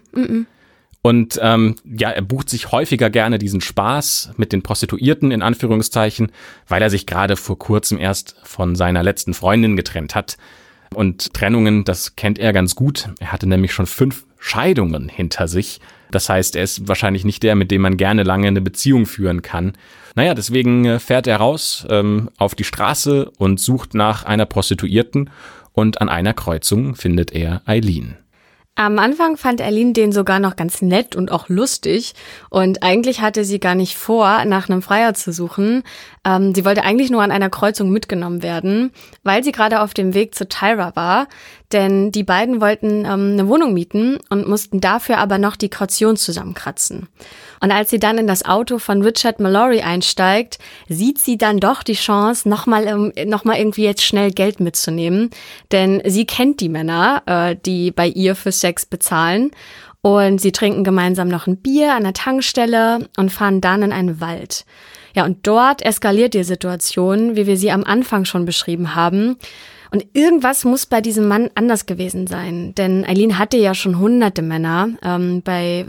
Speaker 2: Und er bucht sich häufiger gerne diesen Spaß mit den Prostituierten, in Anführungszeichen, weil er sich gerade vor kurzem erst von seiner letzten Freundin getrennt hat. Und Trennungen, das kennt er ganz gut. Er hatte nämlich schon 5 Scheidungen hinter sich. Das heißt, er ist wahrscheinlich nicht der, mit dem man gerne lange eine Beziehung führen kann. Naja, deswegen fährt er raus auf die Straße und sucht nach einer Prostituierten. Und an einer Kreuzung findet er Eileen.
Speaker 1: Am Anfang fand Eileen den sogar noch ganz nett und auch lustig. Und eigentlich hatte sie gar nicht vor, nach einem Freier zu suchen. Sie wollte eigentlich nur an einer Kreuzung mitgenommen werden, weil sie gerade auf dem Weg zu Tyra war. Denn die beiden wollten eine Wohnung mieten und mussten dafür aber noch die Kaution zusammenkratzen. Und als sie dann in das Auto von Richard Mallory einsteigt, sieht sie dann doch die Chance, noch mal irgendwie jetzt schnell Geld mitzunehmen. Denn sie kennt die Männer, die bei ihr für Sex bezahlen. Und sie trinken gemeinsam noch ein Bier an der Tankstelle und fahren dann in einen Wald. Ja, und dort eskaliert die Situation, wie wir sie am Anfang schon beschrieben haben. Und irgendwas muss bei diesem Mann anders gewesen sein, denn Eileen hatte ja schon hunderte Männer, bei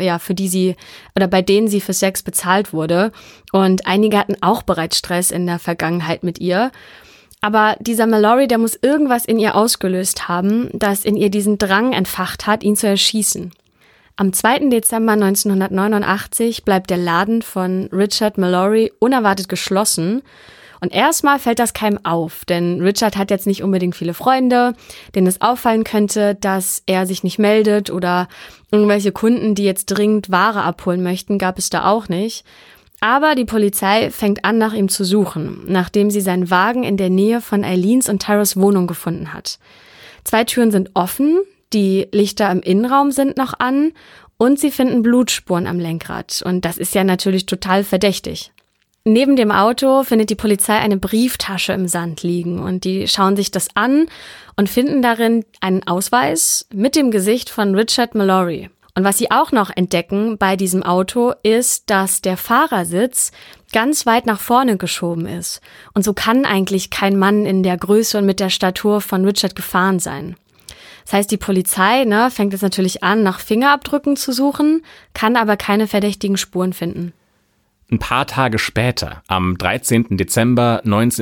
Speaker 1: denen sie für Sex bezahlt wurde, und einige hatten auch bereits Stress in der Vergangenheit mit ihr. Aber dieser Mallory, der muss irgendwas in ihr ausgelöst haben, das in ihr diesen Drang entfacht hat, ihn zu erschießen. Am 2. Dezember 1989 bleibt der Laden von Richard Mallory unerwartet geschlossen. Und erstmal fällt das keinem auf, denn Richard hat jetzt nicht unbedingt viele Freunde, denen es auffallen könnte, dass er sich nicht meldet, oder irgendwelche Kunden, die jetzt dringend Ware abholen möchten, gab es da auch nicht. Aber die Polizei fängt an, nach ihm zu suchen, nachdem sie seinen Wagen in der Nähe von Eileens und Tyras Wohnung gefunden hat. 2 Türen sind offen, die Lichter im Innenraum sind noch an und sie finden Blutspuren am Lenkrad. Und das ist ja natürlich total verdächtig. Neben dem Auto findet die Polizei eine Brieftasche im Sand liegen und die schauen sich das an und finden darin einen Ausweis mit dem Gesicht von Richard Mallory. Und was sie auch noch entdecken bei diesem Auto ist, dass der Fahrersitz ganz weit nach vorne geschoben ist. Und so kann eigentlich kein Mann in der Größe und mit der Statur von Richard gefahren sein. Das heißt, die Polizei fängt jetzt natürlich an, nach Fingerabdrücken zu suchen, kann aber keine verdächtigen Spuren finden.
Speaker 2: Ein paar Tage später, am 13. Dezember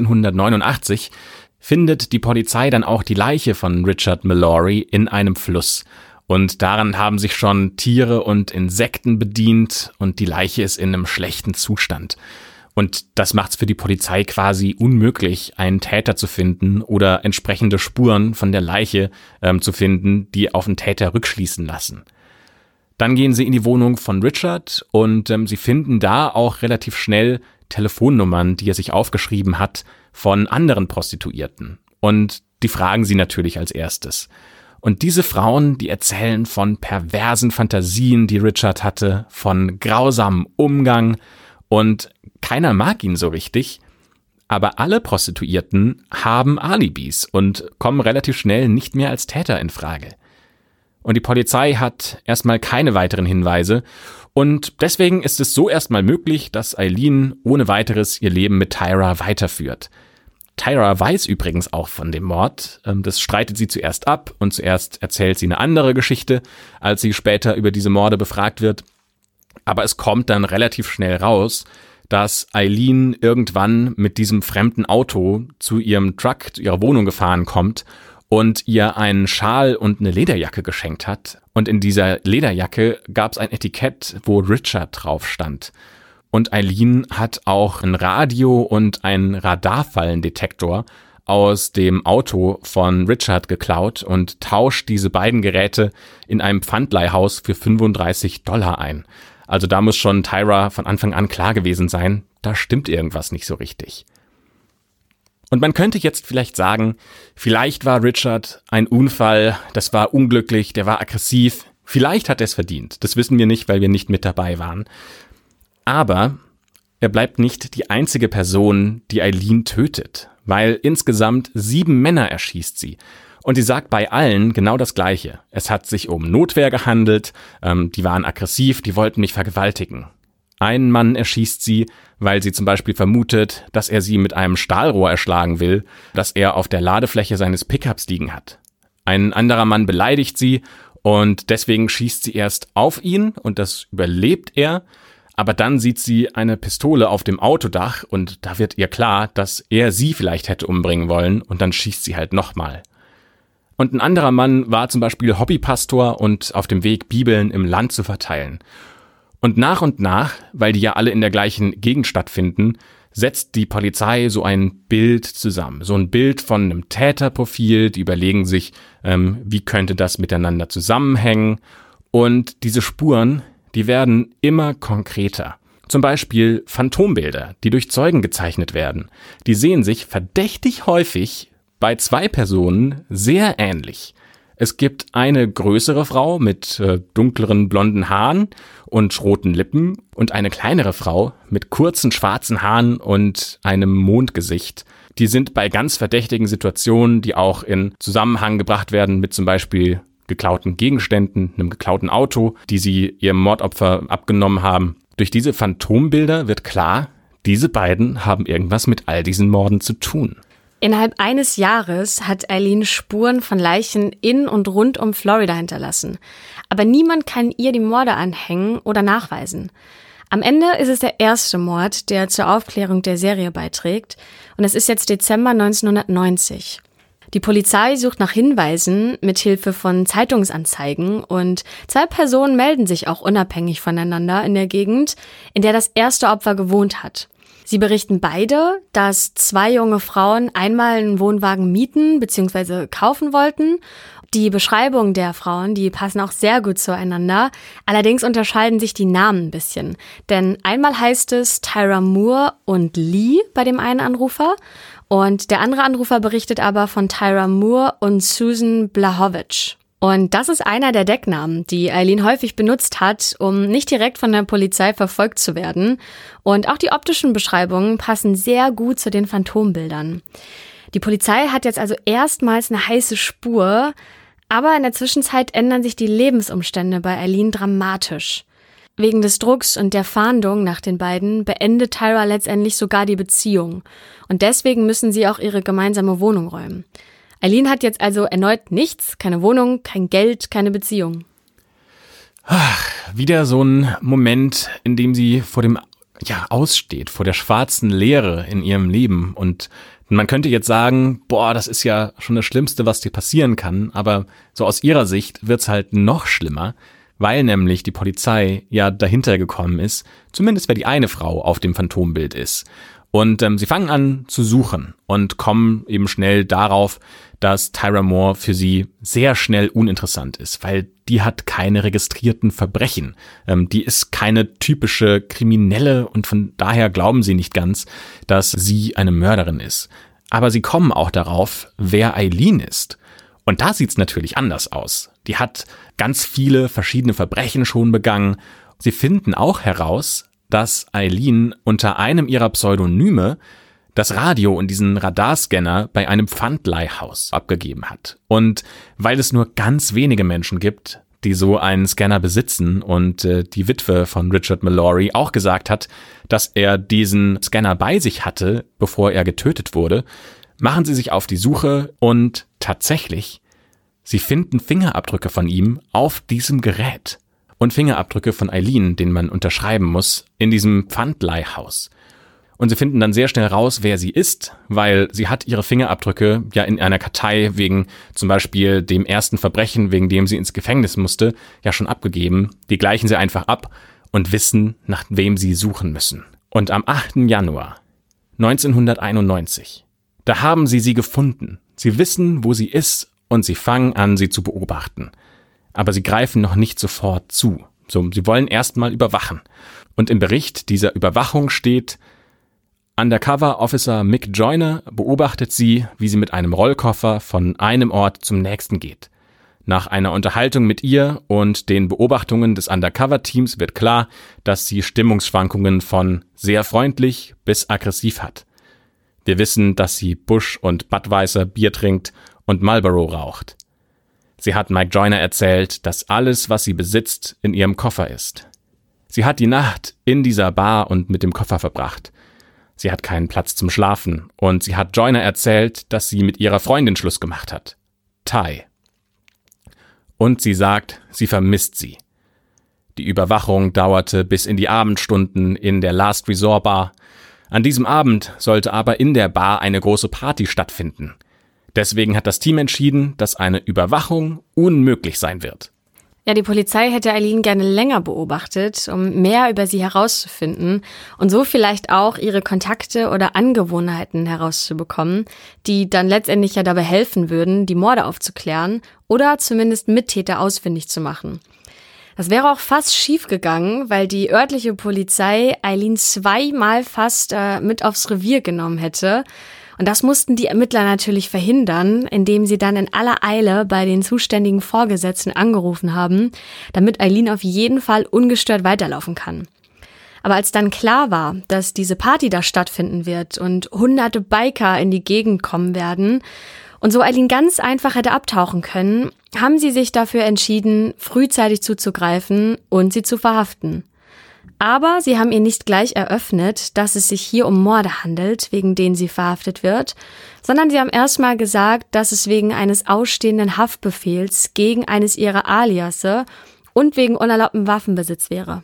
Speaker 2: 1989, findet die Polizei dann auch die Leiche von Richard Mallory in einem Fluss. Und daran haben sich schon Tiere und Insekten bedient und die Leiche ist in einem schlechten Zustand. Und das macht es für die Polizei quasi unmöglich, einen Täter zu finden oder entsprechende Spuren von der Leiche zu finden, die auf den Täter rückschließen lassen. Dann gehen sie in die Wohnung von Richard und sie finden da auch relativ schnell Telefonnummern, die er sich aufgeschrieben hat, von anderen Prostituierten. Und die fragen sie natürlich als erstes. Und diese Frauen, die erzählen von perversen Fantasien, die Richard hatte, von grausamem Umgang, und keiner mag ihn so richtig. Aber alle Prostituierten haben Alibis und kommen relativ schnell nicht mehr als Täter in Frage. Und die Polizei hat erstmal keine weiteren Hinweise Und deswegen ist es so erstmal möglich, dass Eileen ohne weiteres ihr Leben mit Tyra weiterführt. Tyra weiß übrigens auch von dem Mord. Das streitet sie zuerst ab und zuerst erzählt sie eine andere Geschichte, als sie später über diese Morde befragt wird. Aber es kommt dann relativ schnell raus, dass Eileen irgendwann mit diesem fremden Auto zu ihrem Truck, zu ihrer Wohnung gefahren kommt und ihr einen Schal und eine Lederjacke geschenkt hat. Und in dieser Lederjacke gab es ein Etikett, wo Richard drauf stand. Und Eileen hat auch ein Radio und einen Radarfallendetektor aus dem Auto von Richard geklaut und tauscht diese beiden Geräte in einem Pfandleihhaus für $35 ein. Also da muss schon Tyra von Anfang an klar gewesen sein, da stimmt irgendwas nicht so richtig. Und man könnte jetzt vielleicht sagen, vielleicht war Richard ein Unfall, das war unglücklich, der war aggressiv, vielleicht hat er es verdient. Das wissen wir nicht, weil wir nicht mit dabei waren. Aber er bleibt nicht die einzige Person, die Eileen tötet, weil insgesamt 7 Männer erschießt sie. Und sie sagt bei allen genau das Gleiche. Es hat sich um Notwehr gehandelt, die waren aggressiv, die wollten mich vergewaltigen. Einen Mann erschießt sie, weil sie zum Beispiel vermutet, dass er sie mit einem Stahlrohr erschlagen will, das er auf der Ladefläche seines Pickups liegen hat. Ein anderer Mann beleidigt sie und deswegen schießt sie erst auf ihn und das überlebt er. Aber dann sieht sie eine Pistole auf dem Autodach und da wird ihr klar, dass er sie vielleicht hätte umbringen wollen und dann schießt sie halt nochmal. Und ein anderer Mann war zum Beispiel Hobbypastor und auf dem Weg, Bibeln im Land zu verteilen. Und nach, weil die ja alle in der gleichen Gegend stattfinden, setzt die Polizei so ein Bild zusammen. So ein Bild von einem Täterprofil, die überlegen sich, wie könnte das miteinander zusammenhängen. Und diese Spuren, die werden immer konkreter. Zum Beispiel Phantombilder, die durch Zeugen gezeichnet werden. Die sehen sich verdächtig häufig bei 2 Personen sehr ähnlich. Es gibt eine größere Frau mit dunkleren blonden Haaren und roten Lippen und eine kleinere Frau mit kurzen schwarzen Haaren und einem Mondgesicht. Die sind bei ganz verdächtigen Situationen, die auch in Zusammenhang gebracht werden mit zum Beispiel geklauten Gegenständen, einem geklauten Auto, die sie ihrem Mordopfer abgenommen haben. Durch diese Phantombilder wird klar, diese beiden haben irgendwas mit all diesen Morden zu tun.
Speaker 1: Innerhalb eines Jahres hat Eileen Spuren von Leichen in und rund um Florida hinterlassen. Aber niemand kann ihr die Morde anhängen oder nachweisen. Am Ende ist es der erste Mord, der zur Aufklärung der Serie beiträgt. Und es ist jetzt Dezember 1990. Die Polizei sucht nach Hinweisen mit Hilfe von Zeitungsanzeigen und 2 Personen melden sich auch unabhängig voneinander in der Gegend, in der das erste Opfer gewohnt hat. Sie berichten beide, dass 2 junge Frauen einmal einen Wohnwagen mieten bzw. kaufen wollten. Die Beschreibungen der Frauen, die passen auch sehr gut zueinander. Allerdings unterscheiden sich die Namen ein bisschen. Denn einmal heißt es Tyra Moore und Lee bei dem einen Anrufer. Und der andere Anrufer berichtet aber von Tyra Moore und Susan Blachowicz. Und das ist einer der Decknamen, die Eileen häufig benutzt hat, um nicht direkt von der Polizei verfolgt zu werden. Und auch die optischen Beschreibungen passen sehr gut zu den Phantombildern. Die Polizei hat jetzt also erstmals eine heiße Spur, aber in der Zwischenzeit ändern sich die Lebensumstände bei Eileen dramatisch. Wegen des Drucks und der Fahndung nach den beiden beendet Tyra letztendlich sogar die Beziehung. Und deswegen müssen sie auch ihre gemeinsame Wohnung räumen. Eileen hat jetzt also erneut nichts, keine Wohnung, kein Geld, keine Beziehung.
Speaker 2: Wieder so ein Moment, in dem sie vor dem aussteht, vor der schwarzen Leere in ihrem Leben. Und man könnte jetzt sagen, das ist ja schon das Schlimmste, was dir passieren kann. Aber so aus ihrer Sicht wird's halt noch schlimmer, weil nämlich die Polizei ja dahinter gekommen ist, zumindest wer die eine Frau auf dem Phantombild ist. Und sie fangen an zu suchen und kommen eben schnell darauf, dass Tyra Moore für sie sehr schnell uninteressant ist, weil die hat keine registrierten Verbrechen. Die ist keine typische Kriminelle und von daher glauben sie nicht ganz, dass sie eine Mörderin ist. Aber sie kommen auch darauf, wer Eileen ist. Und da sieht's natürlich anders aus. Die hat ganz viele verschiedene Verbrechen schon begangen. Sie finden auch heraus, dass Eileen unter einem ihrer Pseudonyme das Radio und diesen Radarscanner bei einem Pfandleihhaus abgegeben hat. Und weil es nur ganz wenige Menschen gibt, die so einen Scanner besitzen und die Witwe von Richard Mallory auch gesagt hat, dass er diesen Scanner bei sich hatte, bevor er getötet wurde, machen sie sich auf die Suche und tatsächlich, sie finden Fingerabdrücke von ihm auf diesem Gerät und Fingerabdrücke von Eileen, den man unterschreiben muss, in diesem Pfandleihhaus. Und sie finden dann sehr schnell raus, wer sie ist, weil sie hat ihre Fingerabdrücke ja in einer Kartei wegen zum Beispiel dem ersten Verbrechen, wegen dem sie ins Gefängnis musste, ja schon abgegeben. Die gleichen sie einfach ab und wissen, nach wem sie suchen müssen. Und am 8. Januar 1991, da haben sie gefunden. Sie wissen, wo sie ist und sie fangen an, sie zu beobachten. Aber sie greifen noch nicht sofort zu. So, sie wollen erstmal überwachen. Und im Bericht dieser Überwachung steht: Undercover Officer Mick Joyner beobachtet sie, wie sie mit einem Rollkoffer von einem Ort zum nächsten geht. Nach einer Unterhaltung mit ihr und den Beobachtungen des Undercover-Teams wird klar, dass sie Stimmungsschwankungen von sehr freundlich bis aggressiv hat. Wir wissen, dass sie Busch und Budweiser Bier trinkt und Marlboro raucht. Sie hat Mike Joyner erzählt, dass alles, was sie besitzt, in ihrem Koffer ist. Sie hat die Nacht in dieser Bar und mit dem Koffer verbracht. Sie hat keinen Platz zum Schlafen und sie hat Joyner erzählt, dass sie mit ihrer Freundin Schluss gemacht hat, Ty. Und sie sagt, sie vermisst sie. Die Überwachung dauerte bis in die Abendstunden in der Last Resort Bar. An diesem Abend sollte aber in der Bar eine große Party stattfinden. Deswegen hat das Team entschieden, dass eine Überwachung unmöglich sein wird.
Speaker 1: Ja, die Polizei hätte Eileen gerne länger beobachtet, um mehr über sie herauszufinden und so vielleicht auch ihre Kontakte oder Angewohnheiten herauszubekommen, die dann letztendlich ja dabei helfen würden, die Morde aufzuklären oder zumindest Mittäter ausfindig zu machen. Das wäre auch fast schief gegangen, weil die örtliche Polizei Eileen zweimal fast mit aufs Revier genommen hätte. Und das mussten die Ermittler natürlich verhindern, indem sie dann in aller Eile bei den zuständigen Vorgesetzten angerufen haben, damit Eileen auf jeden Fall ungestört weiterlaufen kann. Aber als dann klar war, dass diese Party da stattfinden wird und hunderte Biker in die Gegend kommen werden und so Eileen ganz einfach hätte abtauchen können, haben sie sich dafür entschieden, frühzeitig zuzugreifen und sie zu verhaften. Aber sie haben ihr nicht gleich eröffnet, dass es sich hier um Morde handelt, wegen denen sie verhaftet wird, sondern sie haben erstmal gesagt, dass es wegen eines ausstehenden Haftbefehls gegen eines ihrer Aliasse und wegen unerlaubtem Waffenbesitz wäre.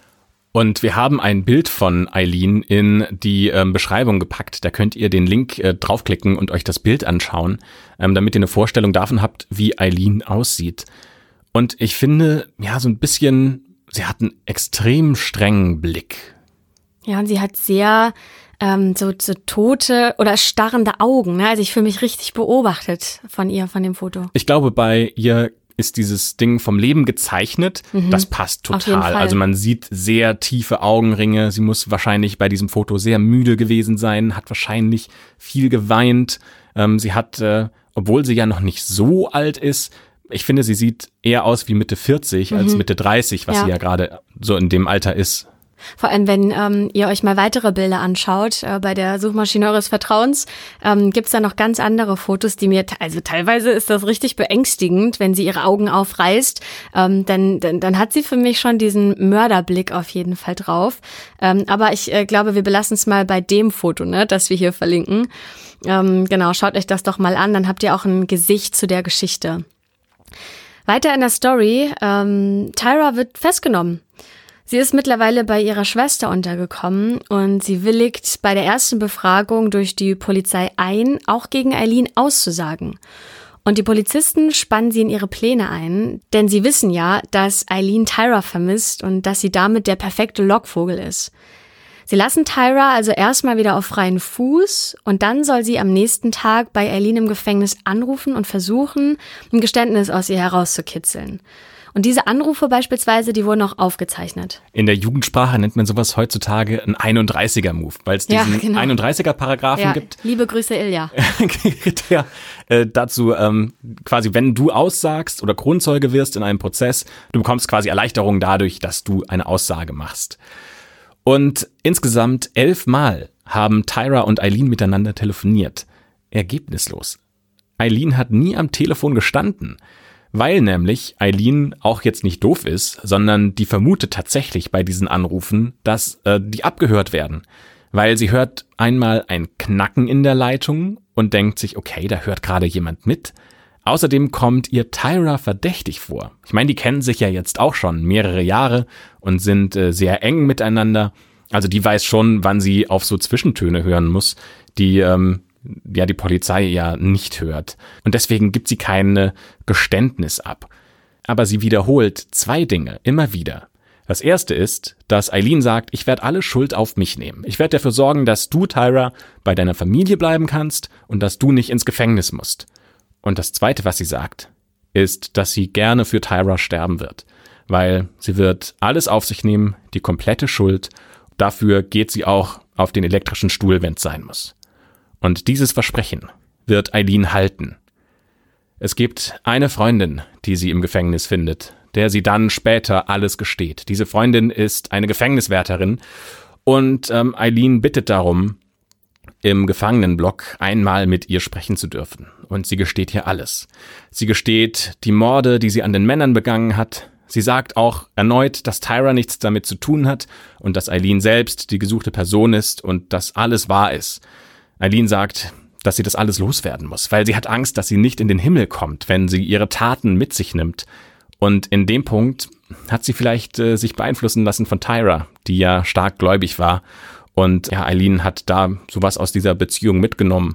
Speaker 2: Und wir haben ein Bild von Eileen in die Beschreibung gepackt. Da könnt ihr den Link draufklicken und euch das Bild anschauen, damit ihr eine Vorstellung davon habt, wie Eileen aussieht. Und ich finde, ja, so ein bisschen... Sie hat einen extrem strengen Blick.
Speaker 1: Ja, und sie hat sehr so tote oder starrende Augen. Ne? Also ich fühle mich richtig beobachtet von ihr, von dem Foto.
Speaker 2: Ich glaube, bei ihr ist dieses Ding vom Leben gezeichnet. Das passt total.
Speaker 1: Auf jeden Fall.
Speaker 2: Also man sieht sehr tiefe Augenringe. Sie muss wahrscheinlich bei diesem Foto sehr müde gewesen sein, hat wahrscheinlich viel geweint. Sie hat, obwohl sie ja noch nicht so alt ist, ich finde, sie sieht eher aus wie Mitte 40 als Mitte 30, was sie ja gerade so in dem Alter ist.
Speaker 1: Vor allem, wenn ihr euch mal weitere Bilder anschaut, bei der Suchmaschine eures Vertrauens, gibt's da noch ganz andere Fotos, die mir, also teilweise ist das richtig beängstigend, wenn sie ihre Augen aufreißt, dann hat sie für mich schon diesen Mörderblick auf jeden Fall drauf. Aber ich glaube, wir belassen es mal bei dem Foto, ne, das wir hier verlinken. Genau, schaut euch das doch mal an, dann habt ihr auch ein Gesicht zu der Geschichte. Weiter in der Story, Tyra wird festgenommen. Sie ist mittlerweile bei ihrer Schwester untergekommen und sie willigt bei der ersten Befragung durch die Polizei ein, auch gegen Eileen auszusagen. Und die Polizisten spannen sie in ihre Pläne ein, denn sie wissen ja, dass Eileen Tyra vermisst und dass sie damit der perfekte Lockvogel ist. Sie lassen Tyra also erstmal wieder auf freien Fuß und dann soll sie am nächsten Tag bei Eileen im Gefängnis anrufen und versuchen, ein Geständnis aus ihr herauszukitzeln. Und diese Anrufe beispielsweise, die wurden auch aufgezeichnet.
Speaker 2: In der Jugendsprache nennt man sowas heutzutage ein 31er-Move, weil es diesen 31er-Paragraphen gibt.
Speaker 1: Liebe Grüße, Ilja.
Speaker 2: Der dazu quasi, wenn du aussagst oder Kronzeuge wirst in einem Prozess, du bekommst quasi Erleichterung dadurch, dass du eine Aussage machst. Und insgesamt 11 Mal haben Tyra und Eileen miteinander telefoniert. Ergebnislos. Eileen hat nie am Telefon gestanden. Weil nämlich Eileen auch jetzt nicht doof ist, sondern die vermutet tatsächlich bei diesen Anrufen, dass die abgehört werden. Weil sie hört einmal ein Knacken in der Leitung und denkt sich, okay, da hört gerade jemand mit. Außerdem kommt ihr Tyra verdächtig vor. Ich meine, die kennen sich ja jetzt auch schon mehrere Jahre und sind sehr eng miteinander. Also die weiß schon, wann sie auf so Zwischentöne hören muss, die die Polizei ja nicht hört. Und deswegen gibt sie kein Geständnis ab. Aber sie wiederholt 2 Dinge immer wieder. Das erste ist, dass Eileen sagt, ich werde alle Schuld auf mich nehmen. Ich werde dafür sorgen, dass du, Tyra, bei deiner Familie bleiben kannst und dass du nicht ins Gefängnis musst. Und das zweite, was sie sagt, ist, dass sie gerne für Tyra sterben wird. Weil sie wird alles auf sich nehmen, die komplette Schuld. Dafür geht sie auch auf den elektrischen Stuhl, wenn es sein muss. Und dieses Versprechen wird Eileen halten. Es gibt eine Freundin, die sie im Gefängnis findet, der sie dann später alles gesteht. Diese Freundin ist eine Gefängniswärterin und Eileen bittet darum, im Gefangenenblock einmal mit ihr sprechen zu dürfen. Und sie gesteht hier alles. Sie gesteht die Morde, die sie an den Männern begangen hat. Sie sagt auch erneut, dass Tyra nichts damit zu tun hat und dass Eileen selbst die gesuchte Person ist und dass alles wahr ist. Eileen sagt, dass sie das alles loswerden muss, weil sie hat Angst, dass sie nicht in den Himmel kommt, wenn sie ihre Taten mit sich nimmt. Und in dem Punkt hat sie vielleicht sich beeinflussen lassen von Tyra, die ja stark gläubig war. Und ja, Eileen hat da sowas aus dieser Beziehung mitgenommen.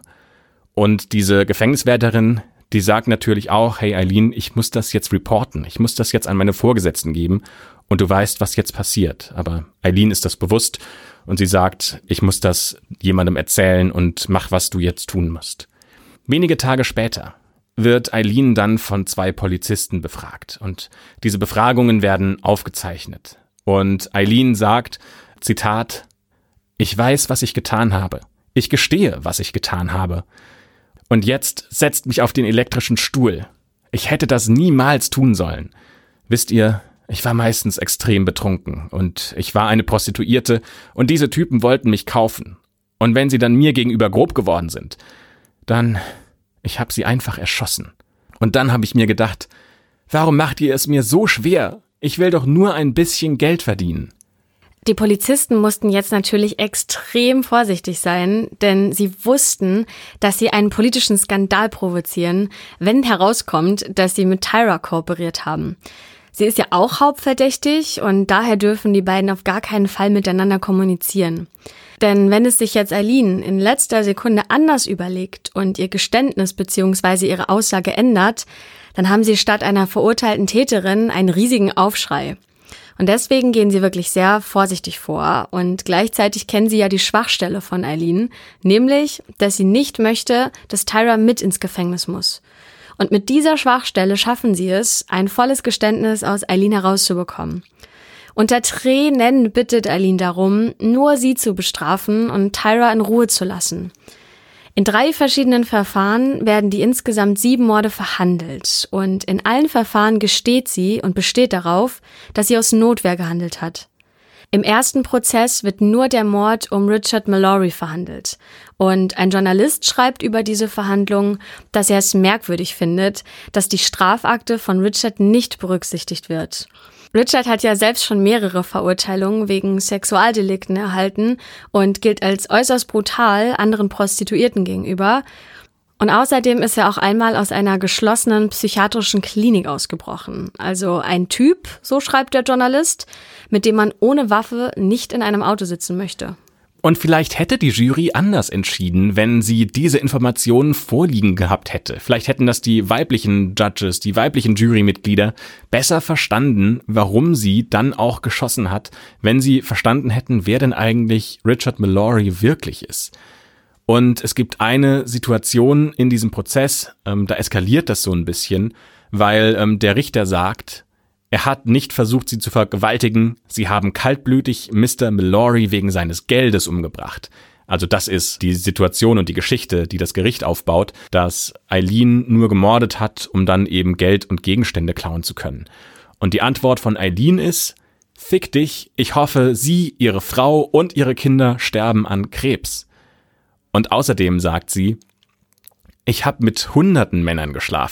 Speaker 2: Und diese Gefängniswärterin, die sagt natürlich auch, hey Eileen, ich muss das jetzt reporten, ich muss das jetzt an meine Vorgesetzten geben und du weißt, was jetzt passiert. Aber Eileen ist das bewusst und sie sagt, ich muss das jemandem erzählen und mach, was du jetzt tun musst. Wenige Tage später wird Eileen dann von 2 Polizisten befragt und diese Befragungen werden aufgezeichnet. Und Eileen sagt, Zitat, ich weiß, was ich getan habe. Ich gestehe, was ich getan habe. Und jetzt setzt mich auf den elektrischen Stuhl. Ich hätte das niemals tun sollen. Wisst ihr, ich war meistens extrem betrunken und ich war eine Prostituierte und diese Typen wollten mich kaufen. Und wenn sie dann mir gegenüber grob geworden sind, dann, ich habe sie einfach erschossen. Und dann habe ich mir gedacht, warum macht ihr es mir so schwer? Ich will doch nur ein bisschen Geld verdienen.
Speaker 1: Die Polizisten mussten jetzt natürlich extrem vorsichtig sein, denn sie wussten, dass sie einen politischen Skandal provozieren, wenn herauskommt, dass sie mit Tyra kooperiert haben. Sie ist ja auch hauptverdächtig und daher dürfen die beiden auf gar keinen Fall miteinander kommunizieren. Denn wenn es sich jetzt Eileen in letzter Sekunde anders überlegt und ihr Geständnis bzw. ihre Aussage ändert, dann haben sie statt einer verurteilten Täterin einen riesigen Aufschrei. Und deswegen gehen sie wirklich sehr vorsichtig vor und gleichzeitig kennen sie ja die Schwachstelle von Eileen, nämlich, dass sie nicht möchte, dass Tyra mit ins Gefängnis muss. Und mit dieser Schwachstelle schaffen sie es, ein volles Geständnis aus Eileen herauszubekommen. Unter Tränen bittet Eileen darum, nur sie zu bestrafen und Tyra in Ruhe zu lassen. In 3 verschiedenen Verfahren werden die insgesamt 7 Morde verhandelt und in allen Verfahren gesteht sie und besteht darauf, dass sie aus Notwehr gehandelt hat. Im ersten Prozess wird nur der Mord um Richard Mallory verhandelt und ein Journalist schreibt über diese Verhandlung, dass er es merkwürdig findet, dass die Strafakte von Richard nicht berücksichtigt wird. Richard hat ja selbst schon mehrere Verurteilungen wegen Sexualdelikten erhalten und gilt als äußerst brutal anderen Prostituierten gegenüber. Und außerdem ist er auch einmal aus einer geschlossenen psychiatrischen Klinik ausgebrochen. Also ein Typ, so schreibt der Journalist, mit dem man ohne Waffe nicht in einem Auto sitzen möchte.
Speaker 2: Und vielleicht hätte die Jury anders entschieden, wenn sie diese Informationen vorliegen gehabt hätte. Vielleicht hätten das die weiblichen Judges, die weiblichen Jurymitglieder besser verstanden, warum sie dann auch geschossen hat, wenn sie verstanden hätten, wer denn eigentlich Richard Mallory wirklich ist. Und es gibt eine Situation in diesem Prozess, da eskaliert das so ein bisschen, weil der Richter sagt, er hat nicht versucht, sie zu vergewaltigen. Sie haben kaltblütig Mr. Mallory wegen seines Geldes umgebracht. Also das ist die Situation und die Geschichte, die das Gericht aufbaut, dass Eileen nur gemordet hat, um dann eben Geld und Gegenstände klauen zu können. Und die Antwort von Eileen ist, fick dich, ich hoffe, sie, ihre Frau und ihre Kinder sterben an Krebs. Und außerdem sagt sie, ich habe mit hunderten Männern geschlafen.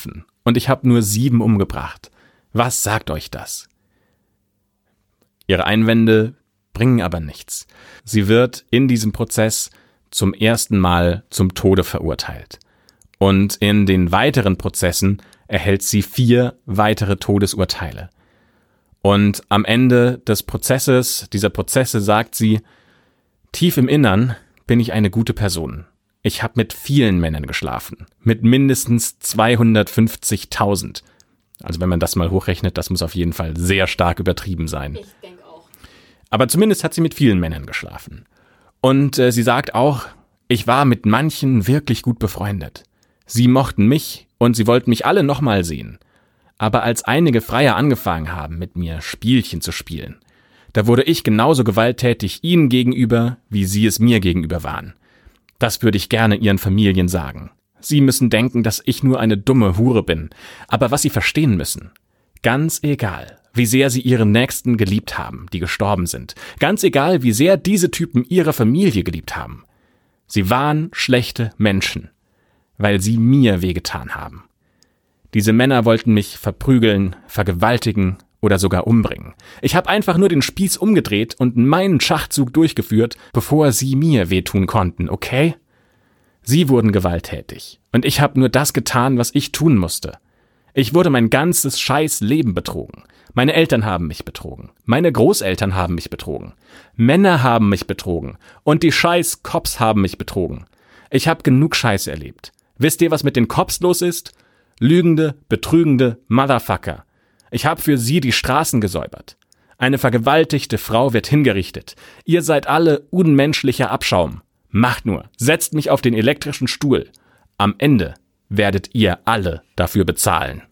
Speaker 2: und ich habe nur 7 umgebracht. Was sagt euch das? Ihre Einwände bringen aber nichts. Sie wird in diesem Prozess zum ersten Mal zum Tode verurteilt. Und in den weiteren Prozessen erhält sie 4 weitere Todesurteile. Und am Ende dieser Prozesse sagt sie, tief im Innern bin ich eine gute Person. Ich habe mit vielen Männern geschlafen, mit mindestens 250.000. Also wenn man das mal hochrechnet, das muss auf jeden Fall sehr stark übertrieben sein.
Speaker 1: Ich denke auch.
Speaker 2: Aber zumindest hat sie mit vielen Männern geschlafen. Und sie sagt auch, ich war mit manchen wirklich gut befreundet. Sie mochten mich und sie wollten mich alle nochmal sehen. Aber als einige Freier angefangen haben, mit mir Spielchen zu spielen, da wurde ich genauso gewalttätig ihnen gegenüber, wie sie es mir gegenüber waren. Das würde ich gerne ihren Familien sagen. Sie müssen denken, dass ich nur eine dumme Hure bin. Aber was sie verstehen müssen, ganz egal, wie sehr sie ihre Nächsten geliebt haben, die gestorben sind, ganz egal, wie sehr diese Typen ihre Familie geliebt haben, sie waren schlechte Menschen, weil sie mir wehgetan haben. Diese Männer wollten mich verprügeln, vergewaltigen oder sogar umbringen. Ich habe einfach nur den Spieß umgedreht und meinen Schachzug durchgeführt, bevor sie mir wehtun konnten, okay? Sie wurden gewalttätig und ich habe nur das getan, was ich tun musste. Ich wurde mein ganzes scheiß Leben betrogen. Meine Eltern haben mich betrogen. Meine Großeltern haben mich betrogen. Männer haben mich betrogen. Und die scheiß Cops haben mich betrogen. Ich habe genug Scheiße erlebt. Wisst ihr, was mit den Cops los ist? Lügende, betrügende Motherfucker. Ich habe für sie die Straßen gesäubert. Eine vergewaltigte Frau wird hingerichtet. Ihr seid alle unmenschlicher Abschaum. Macht nur, setzt mich auf den elektrischen Stuhl. Am Ende werdet ihr alle dafür bezahlen.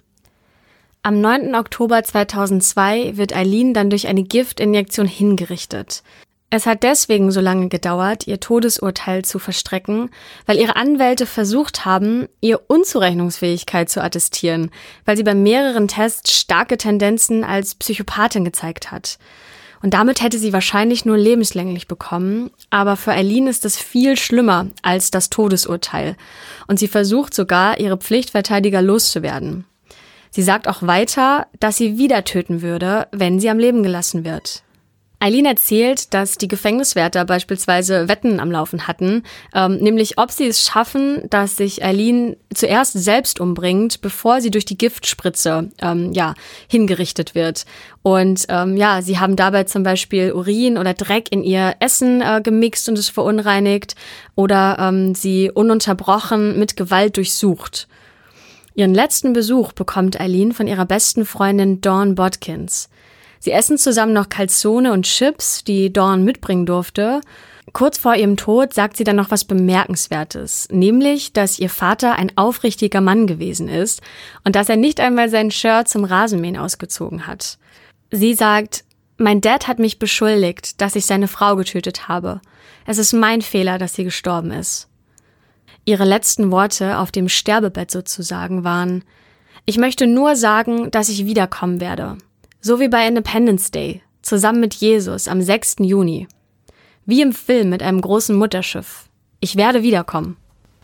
Speaker 1: Am 9. Oktober 2002 wird Aileen dann durch eine Giftinjektion hingerichtet. Es hat deswegen so lange gedauert, ihr Todesurteil zu verstrecken, weil ihre Anwälte versucht haben, ihr Unzurechnungsfähigkeit zu attestieren, weil sie bei mehreren Tests starke Tendenzen als Psychopathin gezeigt hat. Und damit hätte sie wahrscheinlich nur lebenslänglich bekommen, aber für Aileen ist es viel schlimmer als das Todesurteil. Und sie versucht sogar, ihre Pflichtverteidiger loszuwerden. Sie sagt auch weiter, dass sie wieder töten würde, wenn sie am Leben gelassen wird. Aileen erzählt, dass die Gefängniswärter beispielsweise Wetten am Laufen hatten, nämlich ob sie es schaffen, dass sich Aileen zuerst selbst umbringt, bevor sie durch die Giftspritze hingerichtet wird. Und sie haben dabei zum Beispiel Urin oder Dreck in ihr Essen gemixt und es verunreinigt oder sie ununterbrochen mit Gewalt durchsucht. Ihren letzten Besuch bekommt Aileen von ihrer besten Freundin Dawn Bodkins. Sie essen zusammen noch Calzone und Chips, die Dawn mitbringen durfte. Kurz vor ihrem Tod sagt sie dann noch was Bemerkenswertes, nämlich, dass ihr Vater ein aufrichtiger Mann gewesen ist und dass er nicht einmal sein Shirt zum Rasenmähen ausgezogen hat. Sie sagt, mein Dad hat mich beschuldigt, dass ich seine Frau getötet habe. Es ist mein Fehler, dass sie gestorben ist. Ihre letzten Worte auf dem Sterbebett sozusagen waren, ich möchte nur sagen, dass ich wiederkommen werde. So wie bei Independence Day, zusammen mit Jesus am 6. Juni. Wie im Film mit einem großen Mutterschiff. Ich werde wiederkommen.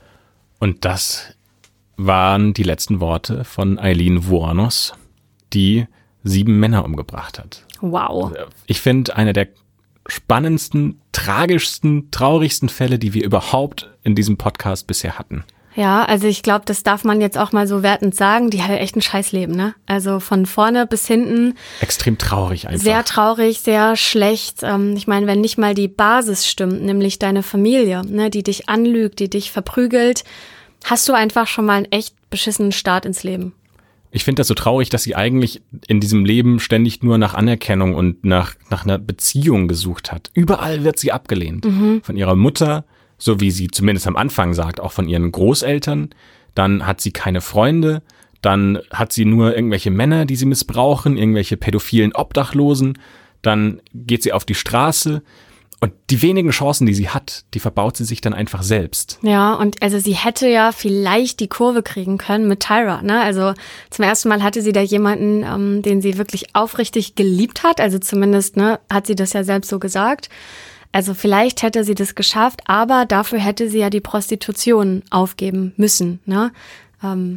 Speaker 2: Und das waren die letzten Worte von Aileen Wuornos, die 7 Männer umgebracht hat.
Speaker 1: Wow.
Speaker 2: Ich finde, einer der spannendsten, tragischsten, traurigsten Fälle, die wir überhaupt in diesem Podcast bisher hatten.
Speaker 1: Ja, also ich glaube, das darf man jetzt auch mal so wertend sagen. Die hatte echt ein Scheißleben, ne? Also von vorne bis hinten.
Speaker 2: Extrem traurig einfach.
Speaker 1: Sehr traurig, sehr schlecht. Ich meine, wenn nicht mal die Basis stimmt, nämlich deine Familie, ne, die dich anlügt, die dich verprügelt, hast du einfach schon mal einen echt beschissenen Start ins Leben.
Speaker 2: Ich finde das so traurig, dass sie eigentlich in diesem Leben ständig nur nach Anerkennung und nach einer Beziehung gesucht hat. Überall wird sie abgelehnt. Von ihrer Mutter, so wie sie zumindest am Anfang sagt, auch von ihren Großeltern. Dann hat sie keine Freunde. Dann hat sie nur irgendwelche Männer, die sie missbrauchen, irgendwelche pädophilen Obdachlosen. Dann geht sie auf die Straße. Und die wenigen Chancen, die sie hat, die verbaut sie sich dann einfach selbst.
Speaker 1: Ja, und also sie hätte ja vielleicht die Kurve kriegen können mit Tyra, ne? Also zum ersten Mal hatte sie da jemanden, den sie wirklich aufrichtig geliebt hat. Also zumindest, ne, hat sie das ja selbst so gesagt. Also vielleicht hätte sie das geschafft, aber dafür hätte sie ja die Prostitution aufgeben müssen, ne?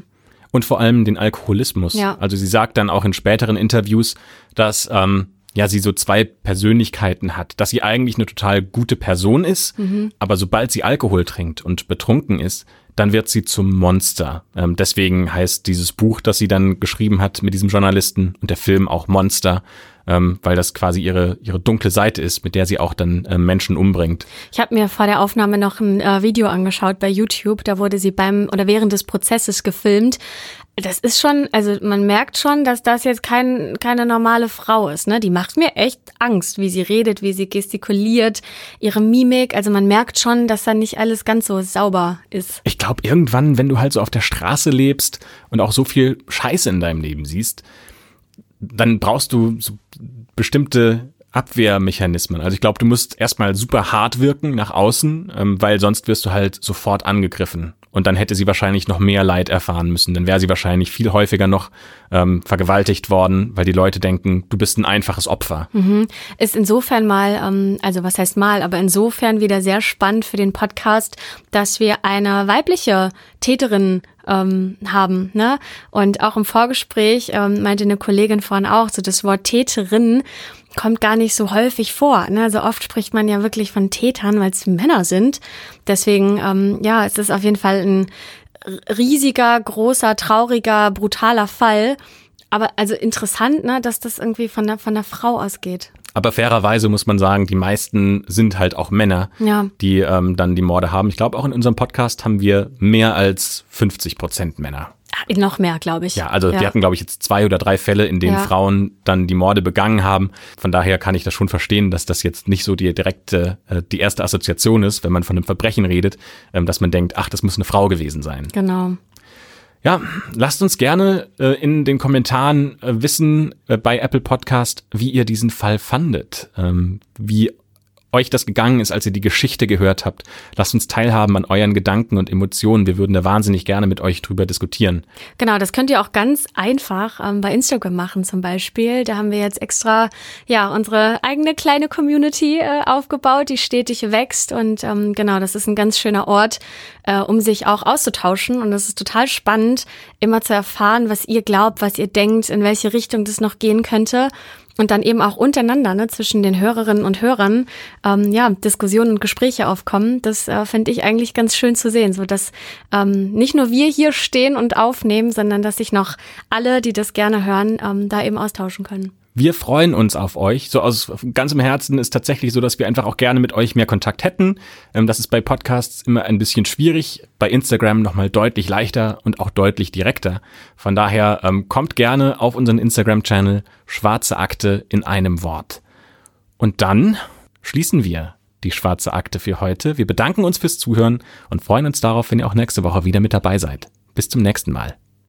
Speaker 2: Und vor allem den Alkoholismus.
Speaker 1: Ja.
Speaker 2: Also sie sagt dann auch in späteren Interviews, dass sie so zwei Persönlichkeiten hat, dass sie eigentlich eine total gute Person ist, aber sobald sie Alkohol trinkt und betrunken ist, dann wird sie zum Monster. Deswegen heißt dieses Buch, das sie dann geschrieben hat mit diesem Journalisten und der Film auch Monster, weil das quasi ihre dunkle Seite ist, mit der sie auch dann Menschen umbringt.
Speaker 1: Ich habe mir vor der Aufnahme noch ein Video angeschaut bei YouTube, da wurde sie während des Prozesses gefilmt. Das ist schon, also man merkt schon, dass das jetzt keine normale Frau ist, ne? Die macht mir echt Angst, wie sie redet, wie sie gestikuliert, ihre Mimik. Also man merkt schon, dass da nicht alles ganz so sauber ist.
Speaker 2: Ich glaube, irgendwann, wenn du halt so auf der Straße lebst und auch so viel Scheiße in deinem Leben siehst, dann brauchst du so bestimmte Abwehrmechanismen. Also ich glaube, du musst erstmal super hart wirken nach außen, weil sonst wirst du halt sofort angegriffen. Und dann hätte sie wahrscheinlich noch mehr Leid erfahren müssen. Dann wäre sie wahrscheinlich viel häufiger noch vergewaltigt worden, weil die Leute denken, du bist ein einfaches Opfer.
Speaker 1: Ist insofern aber insofern wieder sehr spannend für den Podcast, dass wir eine weibliche Täterin haben, ne? Und auch im Vorgespräch meinte eine Kollegin vorhin auch, so das Wort Täterin kommt gar nicht so häufig vor, ne? Also oft spricht man ja wirklich von Tätern, weil es Männer sind. Deswegen, es ist auf jeden Fall ein riesiger, großer, trauriger, brutaler Fall. Aber also interessant, ne, dass das irgendwie von der Frau ausgeht.
Speaker 2: Aber fairerweise muss man sagen, die meisten sind halt auch Männer, die dann die Morde haben. Ich glaube, auch in unserem Podcast haben wir mehr als 50% Männer.
Speaker 1: Noch mehr, glaube ich.
Speaker 2: Ja, also wir hatten, glaube ich, jetzt 2 oder 3 Fälle, in denen Frauen dann die Morde begangen haben. Von daher kann ich das schon verstehen, dass das jetzt nicht so die erste Assoziation ist, wenn man von einem Verbrechen redet, dass man denkt, ach, das muss eine Frau gewesen sein.
Speaker 1: Genau.
Speaker 2: Ja, lasst uns gerne in den Kommentaren wissen bei Apple Podcast, wie ihr diesen Fall fandet, wie euch das gegangen ist, als ihr die Geschichte gehört habt. Lasst uns teilhaben an euren Gedanken und Emotionen. Wir würden da wahnsinnig gerne mit euch drüber diskutieren.
Speaker 1: Genau, das könnt ihr auch ganz einfach bei Instagram machen zum Beispiel. Da haben wir jetzt extra unsere eigene kleine Community aufgebaut, die stetig wächst. Und das ist ein ganz schöner Ort, um sich auch auszutauschen. Und es ist total spannend, immer zu erfahren, was ihr glaubt, was ihr denkt, in welche Richtung das noch gehen könnte. Und dann eben auch untereinander, ne, zwischen den Hörerinnen und Hörern, Diskussionen und Gespräche aufkommen. Das finde ich eigentlich ganz schön zu sehen, so dass nicht nur wir hier stehen und aufnehmen, sondern dass sich noch alle, die das gerne hören, da eben austauschen können.
Speaker 2: Wir freuen uns auf euch. So aus ganzem Herzen ist tatsächlich so, dass wir einfach auch gerne mit euch mehr Kontakt hätten. Das ist bei Podcasts immer ein bisschen schwierig. Bei Instagram nochmal deutlich leichter und auch deutlich direkter. Von daher kommt gerne auf unseren Instagram-Channel Schwarze Akte in einem Wort. Und dann schließen wir die Schwarze Akte für heute. Wir bedanken uns fürs Zuhören und freuen uns darauf, wenn ihr auch nächste Woche wieder mit dabei seid. Bis zum nächsten Mal.